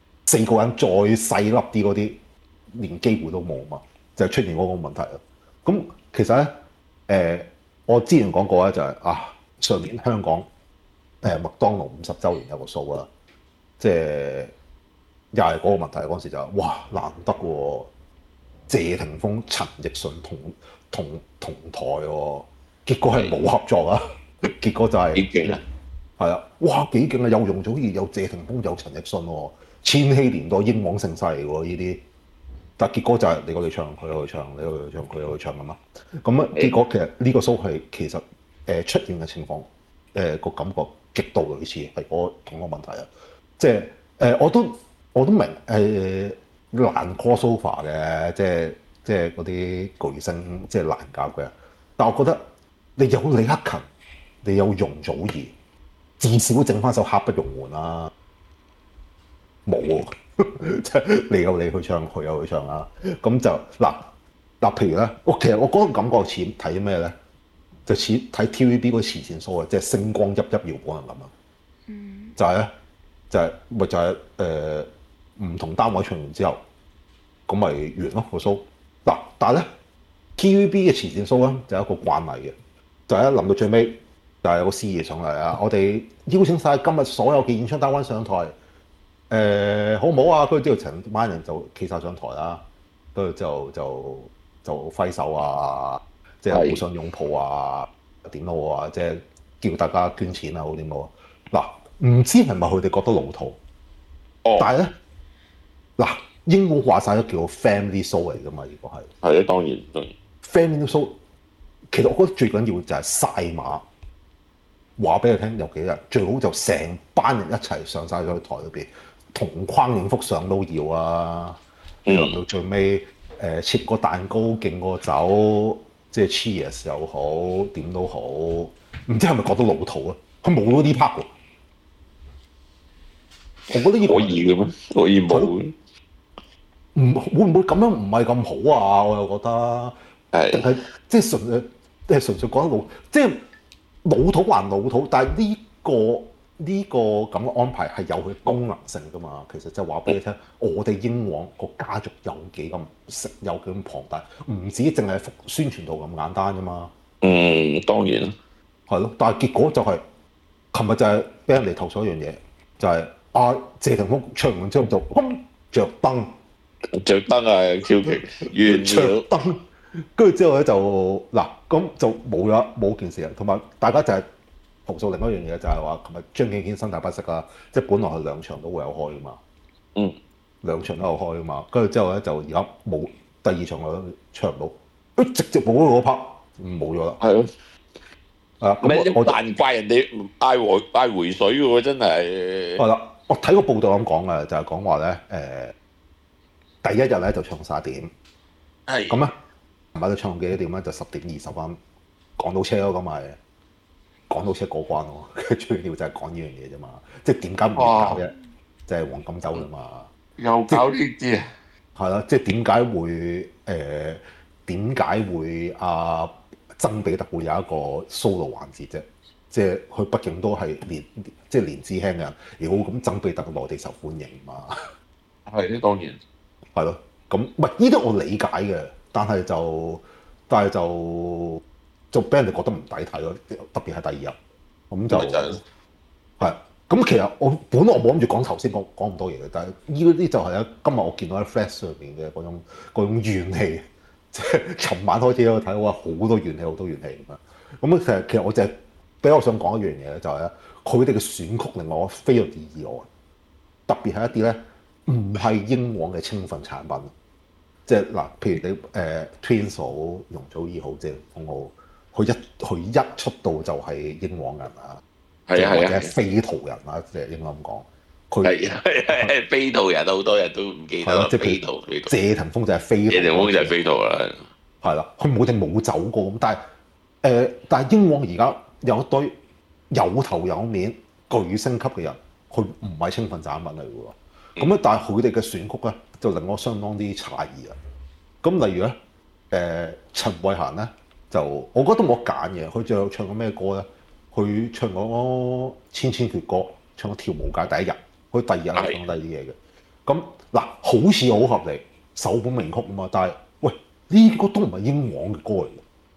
4個人再細粒啲嗰啲，連機會都冇嘛，就係出現嗰個問題啦。咁其實咧，我之前講過咧，就係上年香港麥當勞50週年有個 show 啦，即係又係嗰個問題。嗰陣時就哇難得喎。謝霆鋒、陳奕迅同台喎，結果係冇合作啊！結果就係幾勁啊！ 係啊，哇幾勁啊！有容祖兒、有謝霆鋒、有陳奕迅喎，千禧年代英皇盛世嚟喎呢啲。但結果就係你嗰度唱，佢又去唱，你嗰度唱，佢又去唱咁嘛。咁啊，結果其實呢個 show 係其實出現嘅情況個感覺極度類似係同個問題啊！即係我都明難 crossover 嘅，即係嗰啲巨星，即係難夾嘅。但我覺得你有李克勤，你有容祖兒，至少整翻首刻不容緩啦。冇喎，即係你有你去唱，佢有去唱啦。咁就嗱，譬如咧，其實我嗰個感覺似睇咩咧？就似睇 TVB 嗰個慈善 show 啊，即係星光熠熠耀榜咁啊。就係咧，就係唔同單位唱完之後，咁咪完咯個 show。嗱，但係咧 TVB 嘅慈善 show 咧就有一個慣例嘅，就係一臨到最尾就係有個司儀上嚟啊，我哋邀請晒今日所有嘅演出單位上台，好唔好啊？跟住之後成班人就企晒上台啦，跟住就揮手啊，即係互相擁抱啊，點好啊，即係叫大家捐錢啊，好點好啊。嗱，唔知係咪佢哋覺得老土？但係咧，嗱，英皇話晒都叫做 family show 嚟㗎嘛，如果係係啊，當然 family show，其實我覺得最緊要就係晒馬， 話俾你聽有幾日，最好就成班人一齊上晒咗去台裏邊，同框影幅相都要啊！到最尾切個蛋糕，敬個酒，即係 cheers 又好，點都好，唔知係咪覺得老土啊？佢冇咗呢 part 喎，我覺得呢可以嘅咩？可以冇？ 會唔會咁樣唔係咁好啊？我又覺得，定係即係純粹覺得老，即係老土還老土，但係呢個咁嘅安排係有佢功能性㗎嘛。其實就話俾你聽，我哋英皇個家族有幾咁龐大，唔止淨係宣傳到咁簡單㗎嘛。 當然係咯，但係結果就係，琴日就係俾人哋投訴一樣嘢，就係謝霆鋒唱完之後就着燈。 着燈啊，超極完着燈，跟住之後咧就嗱，咁就冇件事啊。同埋大家就係投訴另一樣嘢，就係話琴日張敬軒身體不適啦，即係本來係兩場都會有開噶嘛，兩場都有開噶嘛。跟住之後咧就而家冇第二場我唱唔到，直接冇咗嗰 part，冇咗啦。 係咯， 我難怪人哋嗌回水喎，真係。 係啦，我睇個報道咁講嘅，就係講話咧第一日咧就唱11點，咁咧，琴日都唱到幾多點咧？就10點20分，趕到車咯，咁咪趕到車過關咯。最緊要就係講呢樣嘢啫嘛，即係點解唔搞啫？即係黃金周啫嘛， 又搞呢啲啊？ 係啦，即係點解會曾比特會有一個 solo 環節啫？即係佢畢竟都係年資輕嘅人，如果咁曾比特內地受歡迎嘛， 係呢當然。 係咯，咁唔係呢啲我理解嘅，但係就俾人哋覺得唔抵睇咯，特別係第二日，咁就係咁。其實我本來我冇諗住講頭先講咁多嘢嘅，但係呢啲就係咧今日我見到喺 Flash 上邊嘅嗰種怨氣，即係尋晚開始喺度睇，哇好多怨氣咁啊！咁其實我就係比較想講一樣嘢咧，就係咧佢哋嘅選曲令我非常之意外，特別係一啲咧。唔係英皇嘅青訓產品，即係嗱，譬如你Twins 好、容祖兒好、謝霆鋒好，佢一出道就係英皇人啊，或者飛圖人啊，即係應該咁講。佢係飛圖人，好多人都唔記得。即係飛圖。 謝霆鋒就係飛圖。 謝霆鋒就係飛圖啦。 係啦，佢冇定冇走過咁，但係英皇而家有一堆有頭有面巨星級嘅人，佢唔係青訓產品嚟嘅喎。咁咧，但係佢哋嘅選曲咧，就令我相當啲詫異啦。咁例如咧，陳慧嫻咧，就我覺得冇得揀嘅。佢最後唱過咩歌咧？佢唱過《千千闕歌》，唱過《跳舞界》第一日，佢第二日係唱第二啲嘢嘅。咁嗱，好似好合理，首本名曲啊嘛。但係喂，呢個都唔係英皇嘅歌嚟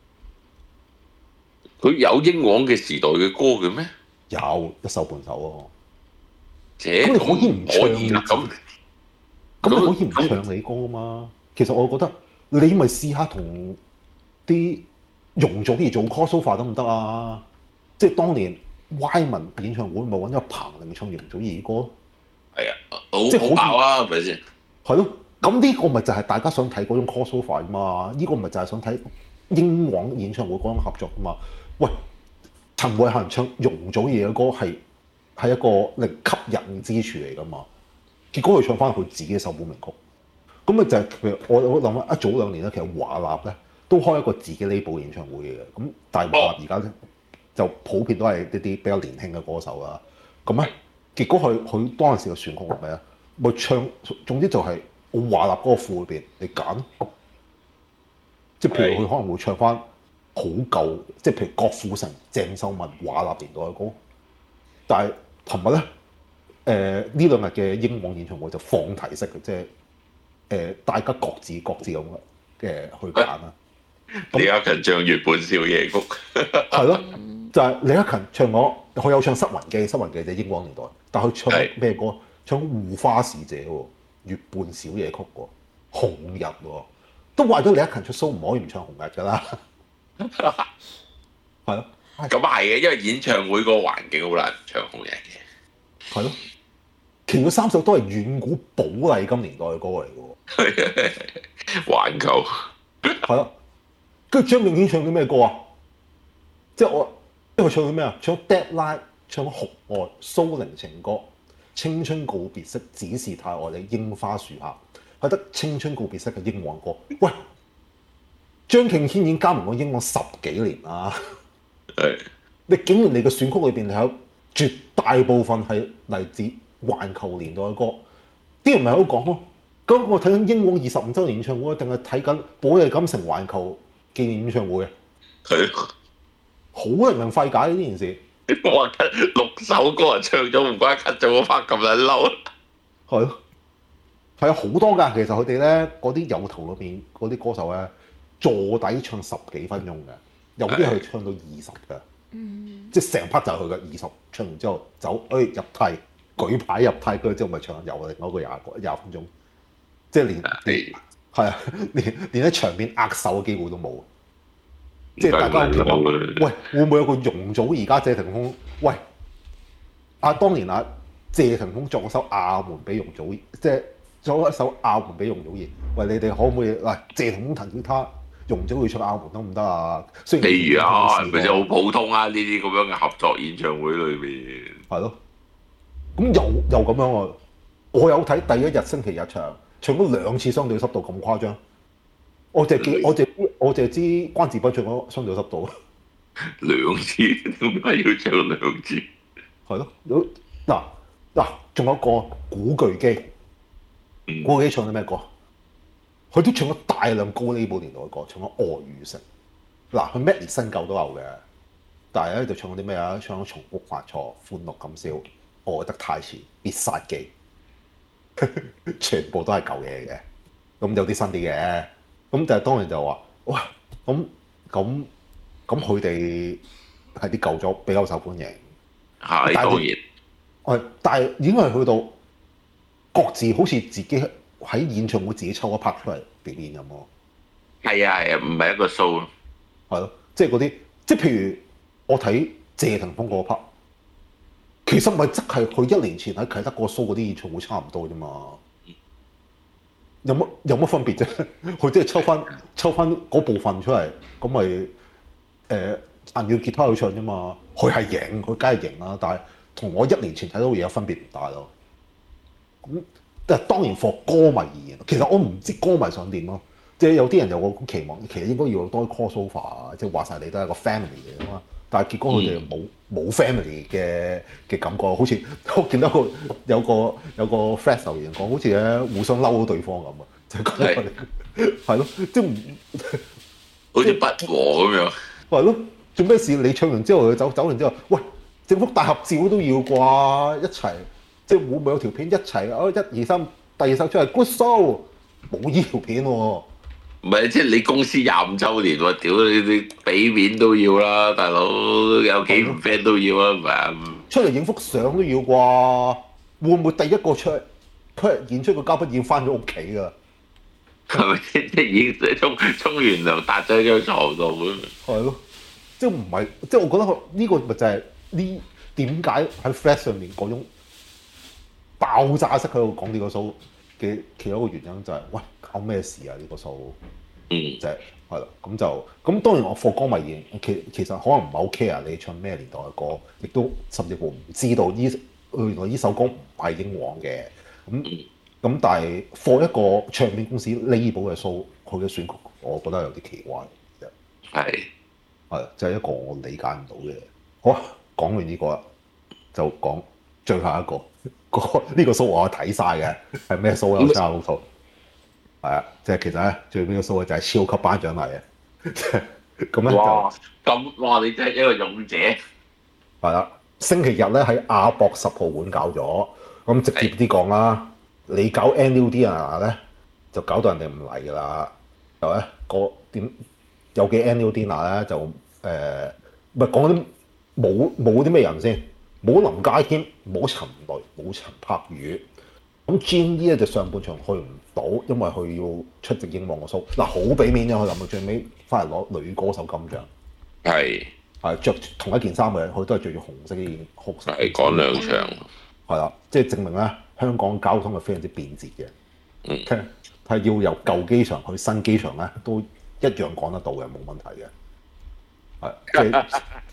嘅。 佢有英皇嘅時代嘅歌嘅咩？ 有一首半首喎。 咁你可以唔唱你咁你可以唔唱你歌啊嘛？其實我覺得你咪試下同啲容祖兒做 crossover 得唔得啊？即係當年 Wyman 演唱會咪揾咗彭羚唱容祖兒歌？ 係啊，即係好爆啊，係咪先？ 係咯，咁呢個咪就係大家想睇嗰種 crossover 啊嘛？呢個咪就係想睇英皇演唱會嗰種合作啊嘛？喂，陳慧嫻唱容祖兒嘅歌係一個令吸引之處嚟㗎嘛，結果佢唱翻佢自己嘅首本名曲，咁咪就係譬如我諗一早2年咧，其實華納咧都開一個自己呢部演唱會嘅，咁但係華納而家咧就普遍都係一啲比較年輕嘅歌手啦，咁咧結果佢當陣時嘅選曲係咩啊？咪唱，總之就係我華納嗰個庫裏邊你揀，即係譬如佢可能會唱翻好舊，即係譬如郭富城、鄭秀文華納年代嘅歌，但係琴日咧，呢2日嘅英皇演唱會就放題式嘅，即係大家各自咁去揀啦。 李克勤唱《月半小夜曲》 係咯，就係李克勤唱佢有唱《失魂記》，《失魂記》就係英皇年代，但係佢唱咩歌？唱《護花使者》喎，《月半小夜曲》喎，《紅日》喎，都話咗李克勤出 show 唔可以唔唱《紅日》㗎啦。係咯。 咁係嘅，因為演唱會個環境好難唱紅日嘅。 係咯，其餘3首都係遠古寶麗金年代嘅歌嚟嘅喎。 環球係咯，跟住張敬軒唱啲咩歌啊？即係因為佢唱到咩啊？唱到 Deadline，唱到酷愛、蘇寧情歌、青春告別式、只是太愛你、櫻花樹下，係得青春告別式嘅英皇歌。喂，張敬軒已經加盟過英皇10幾年啦。 係你竟然你嘅選曲裏邊係有絕大部分係嚟自環球年代嘅歌，啲人咪喺度講咯。咁我睇緊英皇25週年演唱會，定係睇緊寶麗金城環球紀念演唱會啊？ 係好令人費解呢件事。 我話6首歌人唱咗，唔怪得 cut 咗嗰 part 咁撚嬲。 係咯，係啊，好多㗎。其實佢哋咧嗰啲有頭裏邊嗰啲歌手咧，坐底唱10幾分鐘嘅，有啲係唱到20嘅。即係成 part 就係佢嘅20，唱完之後走，入梯舉牌入梯，跟住之後咪唱又另外一個廿分鐘，即係連係啊，連喺場邊握手嘅機會都冇。即係大家好期望，喂，會唔會有個容祖而家謝霆鋒？喂，當年謝霆鋒作首《阿門》俾容祖，即係作一首《阿門》俾容祖兒。喂，你哋可唔可以嗱？謝霆鋒彈吉他，容祖兒唱《阿門》得唔得啊？雖然譬如啊，咪就好普通啊！呢啲咁樣嘅合作演唱會裏邊， 係咯，咁又咁樣喎。我有睇第一日星期日唱咗2次相對濕度咁誇張。我淨係知關智斌唱咗相對濕度 2次，點解要唱2次？ 係咯，嗱，仲有一個古巨基，古巨基唱啲咩歌？佢都唱咗大量高呢部年代嘅歌，唱咗《愛與誠》。嗱，佢 medley 新舊都有嘅，但係咧就唱咗啲咩啊？唱咗《重複犯錯》、《歡樂今宵》、《愛得太遲》、《必殺技》，全部都係舊嘢嘅。咁有啲新啲嘅。咁但係當然就話，哇！咁佢哋係啲舊咗比較受歡迎， 係當然。 但係已經係去到各自好似自己喺演唱會自己抽一 part 出嚟表演咁咯。 係啊，唔係一個 show 咯。 係咯，即係嗰啲，即係譬如我睇謝霆鋒嗰 part，其實咪即係佢1年前喺啟德個 show 嗰啲演唱會差唔多啫嘛。有乜分別啫？佢即係抽翻嗰部分出嚟，咁咪銀樂吉他去唱啫嘛。佢係型，佢梗係型啦。但係同我1年前睇到嘅嘢分別唔大咯。咁但係當然，for 歌迷而言，其實我唔知歌迷想點咯。即係有啲人有個期望，其實應該要多啲 crossover 啊，即係話晒你都係個 family 嚟㗎嘛。但係結果佢哋冇 family 嘅感覺，好似我見到有個 flash 留言講，好似咧互相嬲咗對方咁啊，就係覺得係咯，即係唔好似不和咁樣。 係咯，做咩事？你唱完之後走完之後，喂，整幅大合照都要啩，一齊即係會唔會有條片一齊啊？1、2、3，第2首出嚟 good show， 冇呢條片喎。 唔係，即係你公司25週年喎，屌你俾面都要啦，大佬有幾唔 friend 都要啦，唔係出嚟影幅相都要啩？會唔會第一個出嚟演出個嘉賓已經翻咗屋企㗎？ 係咪先？即係已經沖完涼搭咗喺張床度咁。係咯，即係唔係？即係我覺得呢個咪就係呢點解喺 Flash 上面嗰種爆炸式喺度講呢個 show 嘅其中一個原因就係、喂，搞咩事啊？呢個 show 就係啦，咁當然我課歌迷而言，其實可能唔係好 care 你唱咩年代嘅歌，亦都甚至乎唔知道原來呢首歌唔係英皇嘅。咁但係課一個唱片公司 label 嘅 show，佢嘅選曲，我覺得有啲奇怪。係就係一個我理解唔到嘅。好啊，講完呢個啦，就講最後一個。呢個 show 我睇晒嘅，係咩 show 咧？我真係好熟。係啊，即係其實咧最尾個 show 就係超級頒獎禮嘅。咁咧就哇！你真係一個勇者。 係啦，星期日咧喺亞博10號館搞咗，咁直接啲講啦。你搞 annual dinner 咧，就搞到人哋唔嚟㗎啦。就咧有幾 annual dinner 咧就唔係講啲冇啲咩人先。冇林家謙，冇陳雷，冇陳柏宇。咁 Jenny 咧就上半場去唔到，因為佢要出席英皇個 show。嗱，好俾面啫，佢諗到最尾翻嚟攞女歌手金獎。係著同一件衫嘅，佢都係着住紅色嘅件紅色。 係講兩場。係啦，即係證明咧，香港交通係非常之便捷嘅。係要由舊機場去新機場咧，都一樣講得到嘅，冇問題嘅。係即係。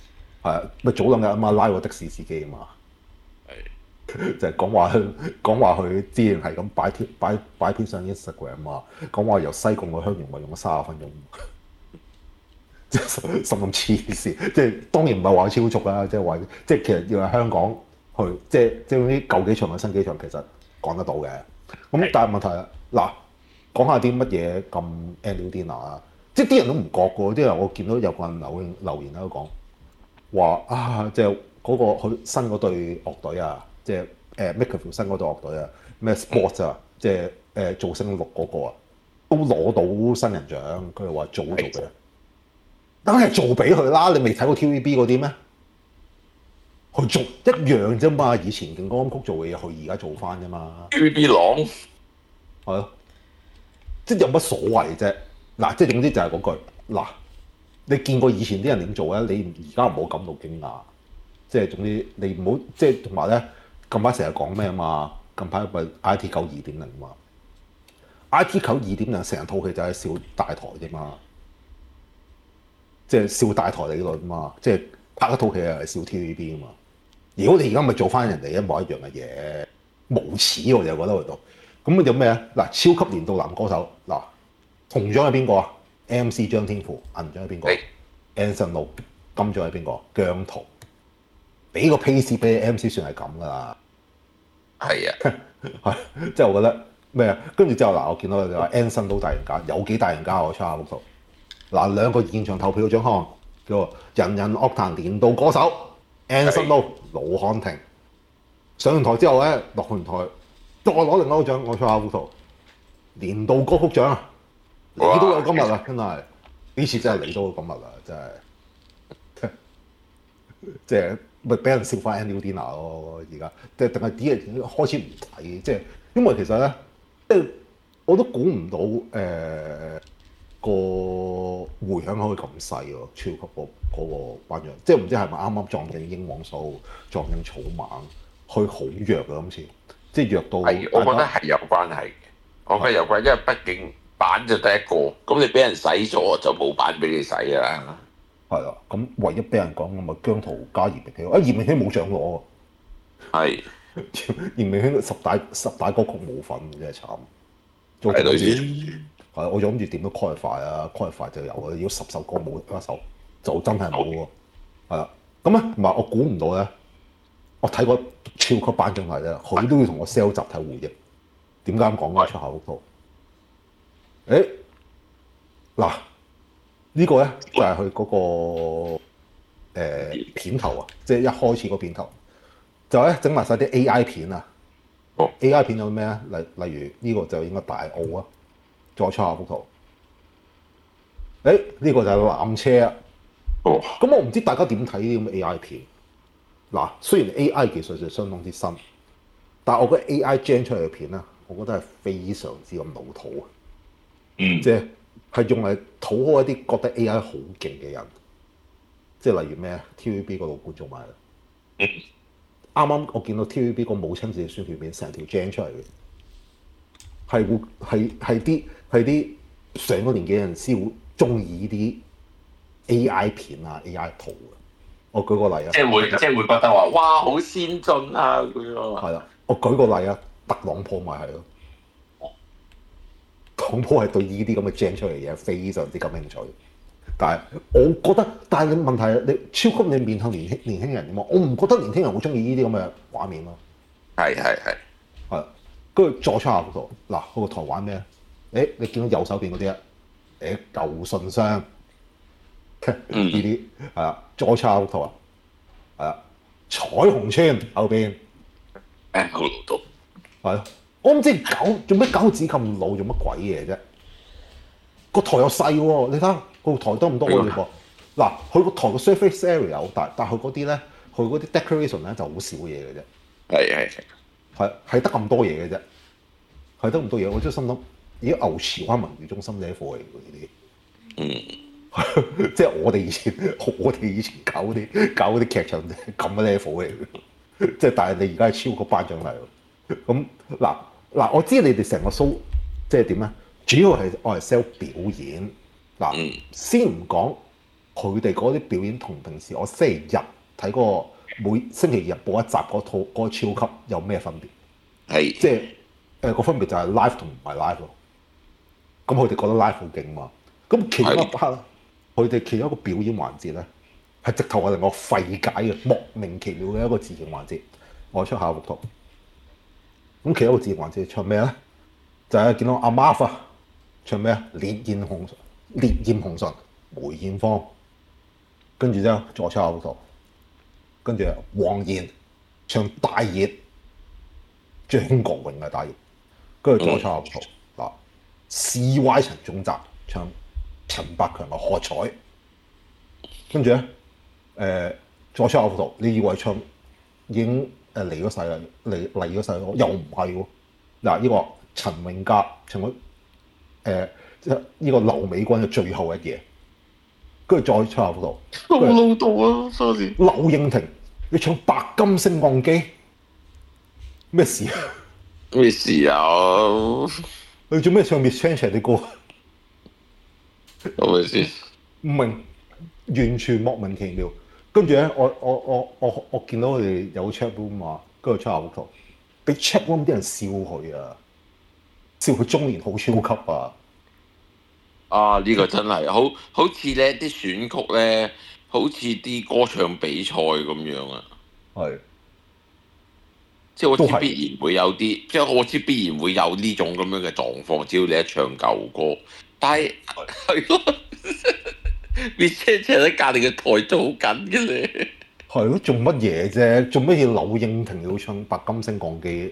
係啊，咪早兩日啊嘛拉個的士司機啊嘛，就係講話佢之前係咁擺片上 Instagram 啊，講話由西貢去香園圍用咗30分鐘，即係心諗黐線，即係當然唔係話超速啦，即係話即係其實要喺香港去，即係啲舊機場同新機場其實講得到嘅。咁但係問題係嗱，講下啲乜嘢咁 annual dinner 啊，即係啲人都唔覺嘅，啲人我見到有個人留言喺度講話啊，即係嗰個佢新嗰隊樂隊啊。即係Makerville 新嗰隊樂隊啊，咩 Sports 啊，即係造星6嗰個啊，都攞到新人獎。佢又話做俾佢，梗係做俾佢啦！你未睇過 TVB 嗰啲咩？佢做一樣啫嘛。以前勁歌金曲做嘅嘢，佢而家做翻啫嘛。 TVB 朗係咯，即係有乜所謂啫？嗱，即係總之就係嗰句嗱，你見過以前啲人點做咧？你而家唔好感到驚訝。即係總之你唔好即係同埋咧。近排成日講咩啊嘛？近排咪 IT 9 2.0嘛 ？IT 9 2.0成套戲就係笑大台啫嘛，即係笑大台理論嘛，即係拍一套戲係笑 TVB 啊嘛。如果你而家咪做翻人哋一模一樣嘅嘢，無恥我就覺得喺度。咁有咩啊？嗱，超級年度男歌手嗱，銅獎係邊個啊 ？MC 張天賦，銀獎係邊個 ？Anson Lo， 金獎係邊個？姜濤。俾個 pace 俾 MC 算係咁噶啦， 係啊， 係即係我覺得咩啊？跟住之後嗱，我見到佢哋話 Anson Lo大型家，有幾大型家我出下幅圖嗱，兩個現場投票嘅獎項叫做人人樂壇年度歌手 Anson Lo 盧瀚霆上完台之後咧，落完台再攞另外一個獎，我出下幅圖年度歌曲獎啊！你都有今日啊，真係呢次真係你都有今日啊，真係即係。咪俾人笑翻 annual dinner 咯，而家定係啲人開始唔睇，即係因為其實咧，即係我都估唔到個迴響可以咁細喎，超級嗰個頒獎，即係唔知係咪啱啱撞正英皇數，撞正草蜢，佢好弱啊今次，即係弱到係，我覺得係有關係嘅，我覺得有關，因為畢竟版就得一個，咁你俾人洗咗就冇版俾你洗㗎啦。 係啦，咁唯一俾人講嘅咪姜濤加嚴明熙，嚴明熙冇獎攞喎。 係嚴明熙十大歌曲冇份，真係慘。 係類似係，我就諗住點都 qualify 啊 qualify 就有啊。如果10首歌冇一首，就真係冇喎。係啦，咁咧唔係我估唔到咧，我睇過超級頒獎禮咧，佢都要同我 sell 集體回憶。點解咁講咧？出口度，嗱。呢個咧就係佢嗰個片頭啊，即係一開始個片頭就咧整埋晒啲 AI 片啊。AI 片有咩啊？例如呢個就應該大澳啊，再出下幅圖。呢個就係纜車啊。咁我唔知大家點睇呢啲咁嘅 AI 片。嗱，雖然 AI 技術就相當之新，但係我覺得 AI gen 出嚟嘅片咧，我覺得係非常之咁老土啊。即係用嚟討好一啲覺得 AI 好勁嘅人，即係例如咩 TVB 嗰度觀眾買啦。啱啱我見到 TVB 個母親節嘅宣傳片，成條 gen 出嚟嘅，係啲上個年紀嘅人先會中意啲 AI 片啊 AI 圖嘅。我舉個例啊， 即係會覺得話哇好先進啊咁樣。係啦，我舉個例啊，特朗普咪係咯。特朗普係對呢啲咁嘅 gen 出嚟嘅嘢非常之感興趣，但係我覺得，但係你問題係你超級你面向年輕人㗎嘛？我唔覺得年輕人會中意呢啲咁嘅畫面咯。係，跟住再出下幅圖，嗱嗰個台灣咩？你見到右手邊嗰啲啊？舊信箱呢啲係啦，再出下幅圖啊，係啦，彩虹村後邊好老土， 係咯。我唔知做咩搞到自己咁老，做乜鬼嘢啫？個台又細喎，你睇下個台多唔多嘅噃？嗱，佢個台個 surface area 好大，但係佢嗰啲咧，佢嗰啲 decoration 咧就好少嘢嘅啫。係得咁多嘢嘅啫，係得咁多嘢。我真係心諗，咦？牛池灣文娛中心呢貨嚟㗎呢啲，即係我哋以前搞嗰啲劇場咁嘅 level 嚟嘅，即係但係你而家係超過頒獎禮喎。咁嗱，我知你哋成個 show 即係點咧？主要係我係 sell 表演嗱，先唔講佢哋嗰啲表演同平時我星期日睇嗰個每星期日播一集嗰套嗰個超級有咩分別？ 係即係個分別就係 live 同唔係 live 咯。咁佢哋覺得 live 好勁嘛。咁其中一 part 咧，佢哋其中一個表演環節咧，係直頭我令我費解嘅莫名其妙嘅一個致敬環節。我出下幅圖。咁其中一個致敬環節唱咩咧？就係見到阿 Martha 唱咩啊？烈焰紅唇，梅艷芳。跟住之後再出下幅圖。跟住黃妍唱大熱，張國榮嘅大熱。跟住再出下幅圖嗱。CY 陳忠澤唱陳百強嘅喝彩，跟住咧再出下幅圖，你以為唱已經離咗世啦，離咗世咯，又唔係喎。嗱，呢個陳永嘉唱咗呢個劉美君嘅最後一夜，跟住再出下幅圖， 好老道啊 ，sorry。 柳應廷你唱白金升降機，咩事啊？ 咩事啊？ 你做咩唱 Miss Chan 啲歌？ 係咪先？ 唔明，完全莫名其妙。跟住咧，我見到佢哋有 chat room 嘛，跟住出下幅圖，俾 chat room 啲人笑佢啊，笑佢中年好超級啊！ 啊，呢個真係好似咧啲選曲咧，好似啲歌唱比賽咁樣啊！ 係。 即係我知必然會有啲，即係我知必然會有呢種咁樣嘅狀況，只要你一唱舊歌。但係係咯 ，Miss Chan 喺隔離嘅台做緊嘅咧。 係咯，做乜嘢啫？做乜嘢柳應廷要唱白金升降機？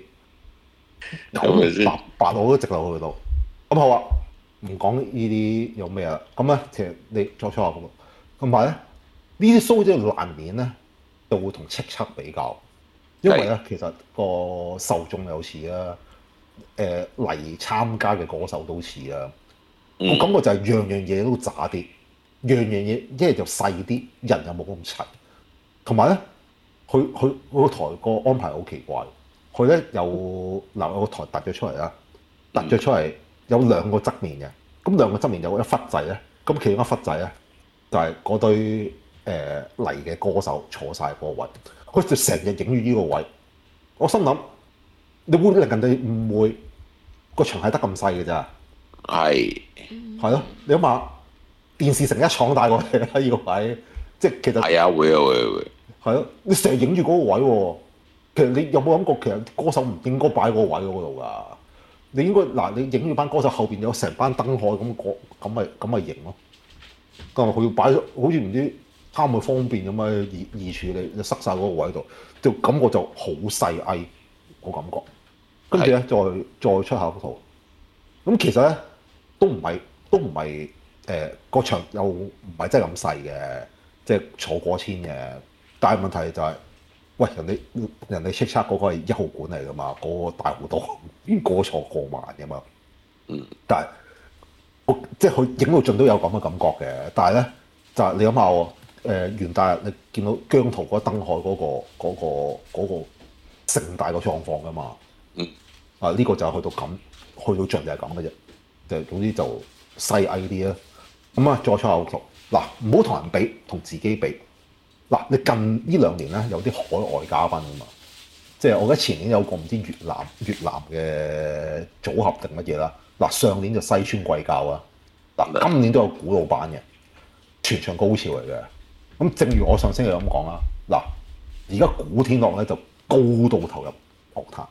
白到都直落去到。咁好啊，唔講呢啲有咩啊？咁咧，其實你再出下嗰度，同埋咧呢啲 show 即係難免咧，就會同叱咤比較。因為咧，其實個受眾有似啦，嚟參加嘅歌手都似啦。我感覺就係樣樣嘢都渣啲，樣樣嘢一係就細啲，人又冇咁齊。同埋咧，佢個台個安排好奇怪，佢咧有個台突咗出嚟啦，突咗出嚟有兩個側面嘅，咁兩個側面有一忽仔咧，咁其中一忽仔咧就係嗰堆嚟嘅歌手坐晒嗰個位。佢就成日影住呢個位，我心諗你會令人哋誤會個場係得咁細嘅咋？係咯，你諗下電視城一闖大過嚟啦，呢個位即係其實係啊，會係咯，你成日影住嗰個位喎。其實你有冇諗過，其實歌手唔應該擺嗰個位嗰度㗎？你應該嗱，你影住班歌手後邊有成班燈海咁咪型咯。但係佢要擺咗，好似唔知。貪佢方便咁樣易處理，就塞晒嗰個位度，就感覺就好細翳個感覺。跟住咧，再出下幅圖。咁其實咧都唔係個場又唔係真係咁細嘅，即係坐過千嘅。但係問題就係，喂人哋叱咤嗰個係1號館嚟㗎嘛，嗰個大好多，個坐過萬㗎嘛。但係即係佢影到盡都有咁嘅感覺嘅，但係咧就係你諗下喎。元旦日你見到姜濤嗰燈海嗰個盛大個狀況㗎嘛？呢個就係去到盡就係咁嘅啫，就總之就細翳啲啦。咁啊，再出下幅圖嗱，唔好同人比，同自己比嗱。你近呢2年咧有啲海外嘉賓㗎嘛？即係我記得前年有個唔知越南嘅組合定乜嘢啦。嗱，上年就西村貴教啊，嗱今年都有古老闆嘅，全場高潮嚟嘅。咁正如我上星期咁講啦，嗱，而家古天樂咧就高度投入樂壇，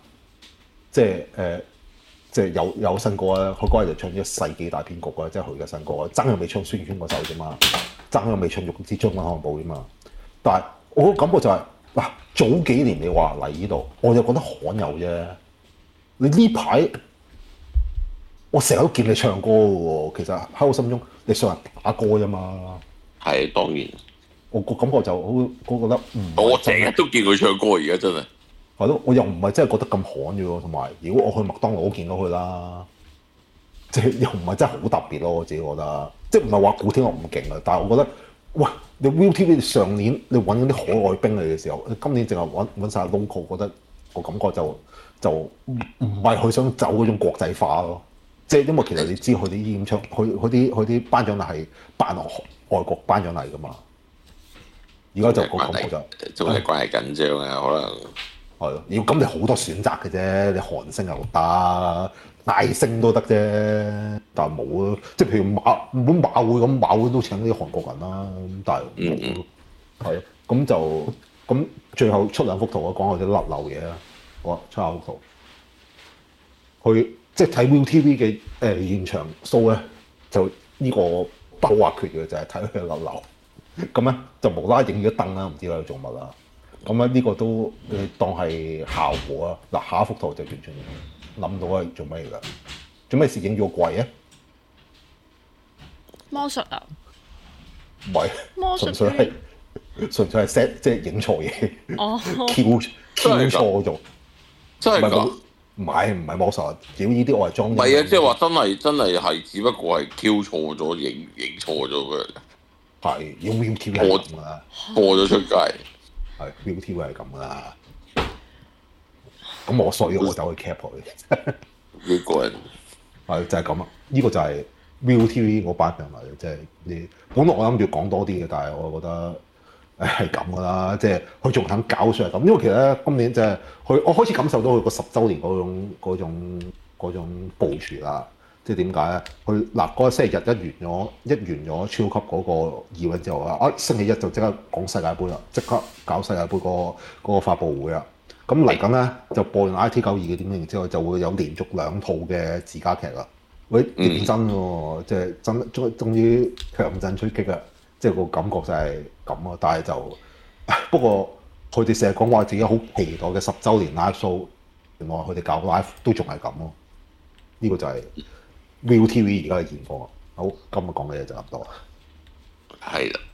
即係有新歌咧，佢嗰日就唱咗《世紀大騙局》啊，即係佢嘅新歌，爭佢未唱孫權嗰首啫嘛，爭佢未唱《玉之將軍漢堡》啫嘛。但係我個感覺就係嗱，早幾年你話嚟呢度，我就覺得罕有啫。你呢排我成日都見你唱歌嘅喎，其實喺我心中你上嚟打歌啫嘛。 係當然。 我個感覺就好，我覺得我成日都見佢唱歌，而家真係係咯，我又唔係真係覺得咁罕嘅喎。同埋，如果我去麥當勞都見到佢啦，即係又唔係真係好特別咯。我自己覺得，即係唔係話古天樂唔勁啊，但係我覺得，喂，你 ViuTV 上年你揾嗰啲海外兵嚟嘅時候，你今年淨係揾晒 local， 覺得個感覺就唔係佢想走嗰種國際化咯。即係因為其實你知佢啲演唱，佢啲頒獎禮係辦外國頒獎禮㗎嘛。 而家就個感覺就中日關係緊張啊，可能係咯。咁你好多選擇嘅啫，你韓星又得，大星都得啫，但係冇咯。即係譬如馬會咁，馬會都請啲韓國人啦，咁但係冇咯。係咯，咁最後出兩幅圖，我講下啲甩漏嘢啦。好啊，出下幅圖。佢即係睇 ViuTV 嘅現場 show 咧，就呢個不可或缺嘅就係睇佢甩漏。咁咧就無啦啦影咗燈啦，唔知佢做乜啦。咁咧呢個都你當係效果啊。嗱，下一幅圖就完全諗到係做咩㗎？做咩事影咗個櫃啊？ 魔術啊！ 唔係， 魔術純粹係 set 即係影錯嘢， 哦 ，Q 錯咗， 真係㗎？ 唔係魔術，屌呢啲我係裝。 唔係啊，即係話真係，只不過係 Q 錯咗，影錯咗嘅。 係要 ViuTV 係咁噶， 播咗出街。 係 ViuTV 係咁噶。咁我所以我走去 cap 佢。 呢個人係就係咁啊！呢個就係 ViuTV 嗰班人嚟嘅，即係你本來我諗住講多啲嘅，但係我覺得係咁噶啦，即係佢仲肯搞出嚟咁。因為其實咧今年就係我開始感受到佢個10週年嗰種部署啦。即係點解咧？佢嗱嗰個星期日一完咗超級嗰個event之後啊，星期一就即刻講世界盃啦，即刻搞世界盃嗰個發佈會啦。咁嚟緊咧就播完 IT92嘅點評之後，就會有連續2套嘅自家劇啦。喂，認真喎，即係終於強陣出擊啦！即係個感覺就係咁啊。但係就不過佢哋成日講話自己好期待嘅10週年 live show，原來佢哋搞 live 都仲係咁咯。呢個就係 ViuTV 而家嘅現況。好，今日講嘅嘢就咁多。 係啦，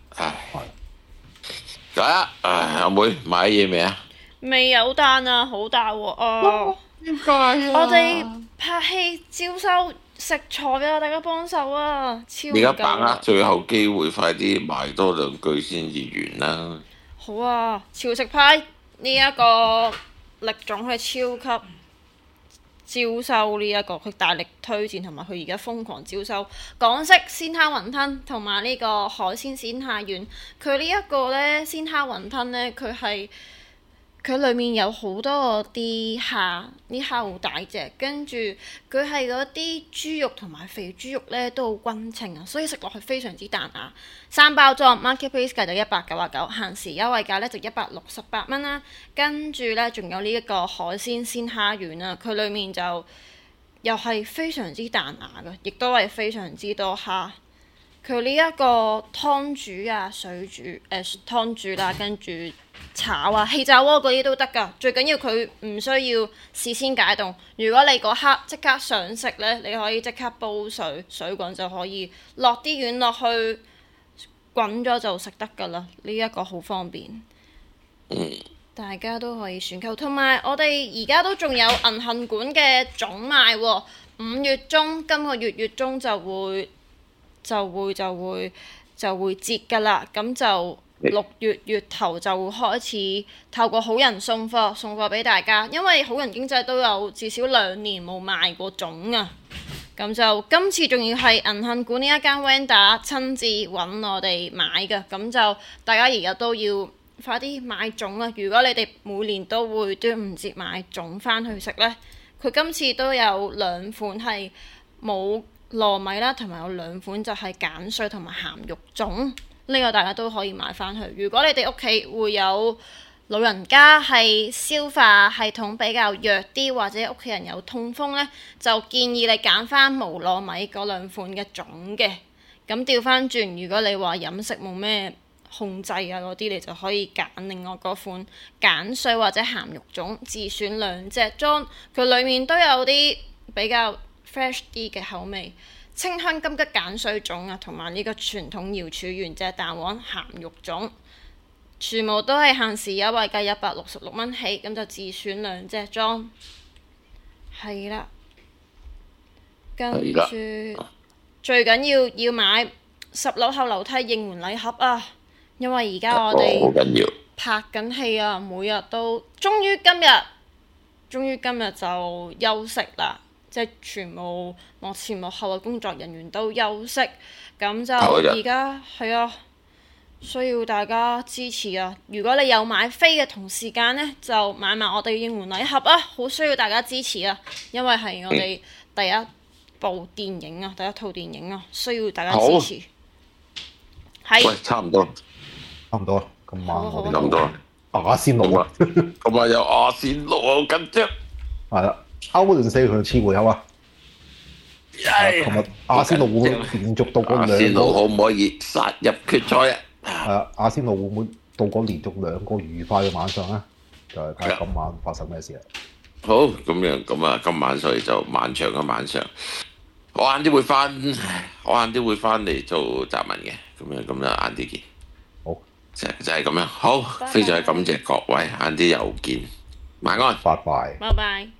係。阿妹買嘢未啊？ 未有單啊，好大鑊啊！ 點解啊？ 我哋拍戲招收食材啊，大家幫手啊！超唔夠。 而家把握最後機會，快啲賣多2句先至完啦！ 好啊，潮食派呢一個力總係超級招收呢一個，佢大力推薦同埋佢而家瘋狂招收港式鮮蝦雲吞同埋呢個海鮮鮮蝦丸。佢呢一個呢，鮮蝦雲吞呢，佢裡面有好多啲蝦，啲蝦好大隻，跟住佢係嗰啲豬肉同埋肥豬肉呢都好均稱啊，所以食落去非常之彈牙。3包裝 Marketplace 價就199，限時優惠價呢就168蚊啦。跟住呢，仲有呢一個海鮮鮮蝦丸啊，佢裡面就又係非常之彈牙嘅，亦都係非常之多蝦。佢呢一個湯煮啊、水煮湯煮啦，跟住炒啊、氣炸鍋嗰啲都得㗎。最緊要佢唔需要事先解凍。如果你嗰刻即刻想食呢，你可以即刻煲水，水滾就可以落啲丸落去，滾咗就食得㗎啦。呢一個好方便，大家都可以選購。同埋我哋而家都仲有銀杏館嘅總賣喎，5月中今個月中就會折㗎啦，咁就6月頭就會開始透過好人送貨俾大家，因為好人經濟都有至少2年冇賣過粽啊，咁就今次仲要係銀杏館呢一間 vendor 親自揾我哋買嘅，咁就大家而家都要快啲買粽啊！如果你哋每年都會端午節買粽返去食呢，佢今次都有2款係冇糯米啦，同埋有2款就係鹼水同埋鹹肉粽，呢個大家都可以買返去。如果你哋屋企會有老人家係消化系統比較弱啲，或者屋企人有痛風呢，就建議你揀返無糯米嗰2款嘅粽嘅。咁調返轉，如果你話飲食冇咩控制啊嗰啲，你就可以揀另外嗰款鹼水或者鹹肉粽，自選2隻裝，佢裡面都有啲比較fresh 啲嘅口味，清香金桔鹼水粽啊，同埋呢個傳統瑤柱原隻蛋黃鹹肉粽，全部都係限時優惠價166蚊起，咁就自選2隻裝，係啦。跟住最緊要買10樓後樓梯應援禮盒啊，因為而家我哋拍緊戲啊，每日都終於今日就休息啦。即係全部幕前幕後嘅工作人員都休息，咁就而家係啊， 需要大家支持啊！如果你有買飛嘅同時間呢，就買埋我哋應援禮盒啊！好需要大家支持啊，因為係我哋第一部電影啊，第一套電影啊，需要大家支持。係。 喂，差唔多。 差唔多啦，今晚我哋差唔多啦。 阿仙奴啊， 今晚有阿仙奴好緊張。 係啦，歐聯四強次回合啊！琴日阿仙奴會連續到過兩個， 阿仙奴可唔可以殺入決賽啊？ 係啊，阿仙奴會唔會到過連續兩個愉快嘅晚上咧？就係睇下今晚發生咩事啦。 好，咁樣咁啊，今晚所以就漫長嘅晚上，我晏啲會翻嚟做雜文嘅，咁樣晏啲見。 好， 就係咁樣。好，非常感謝各位，晏啲又見，晚安， 拜拜。 拜拜。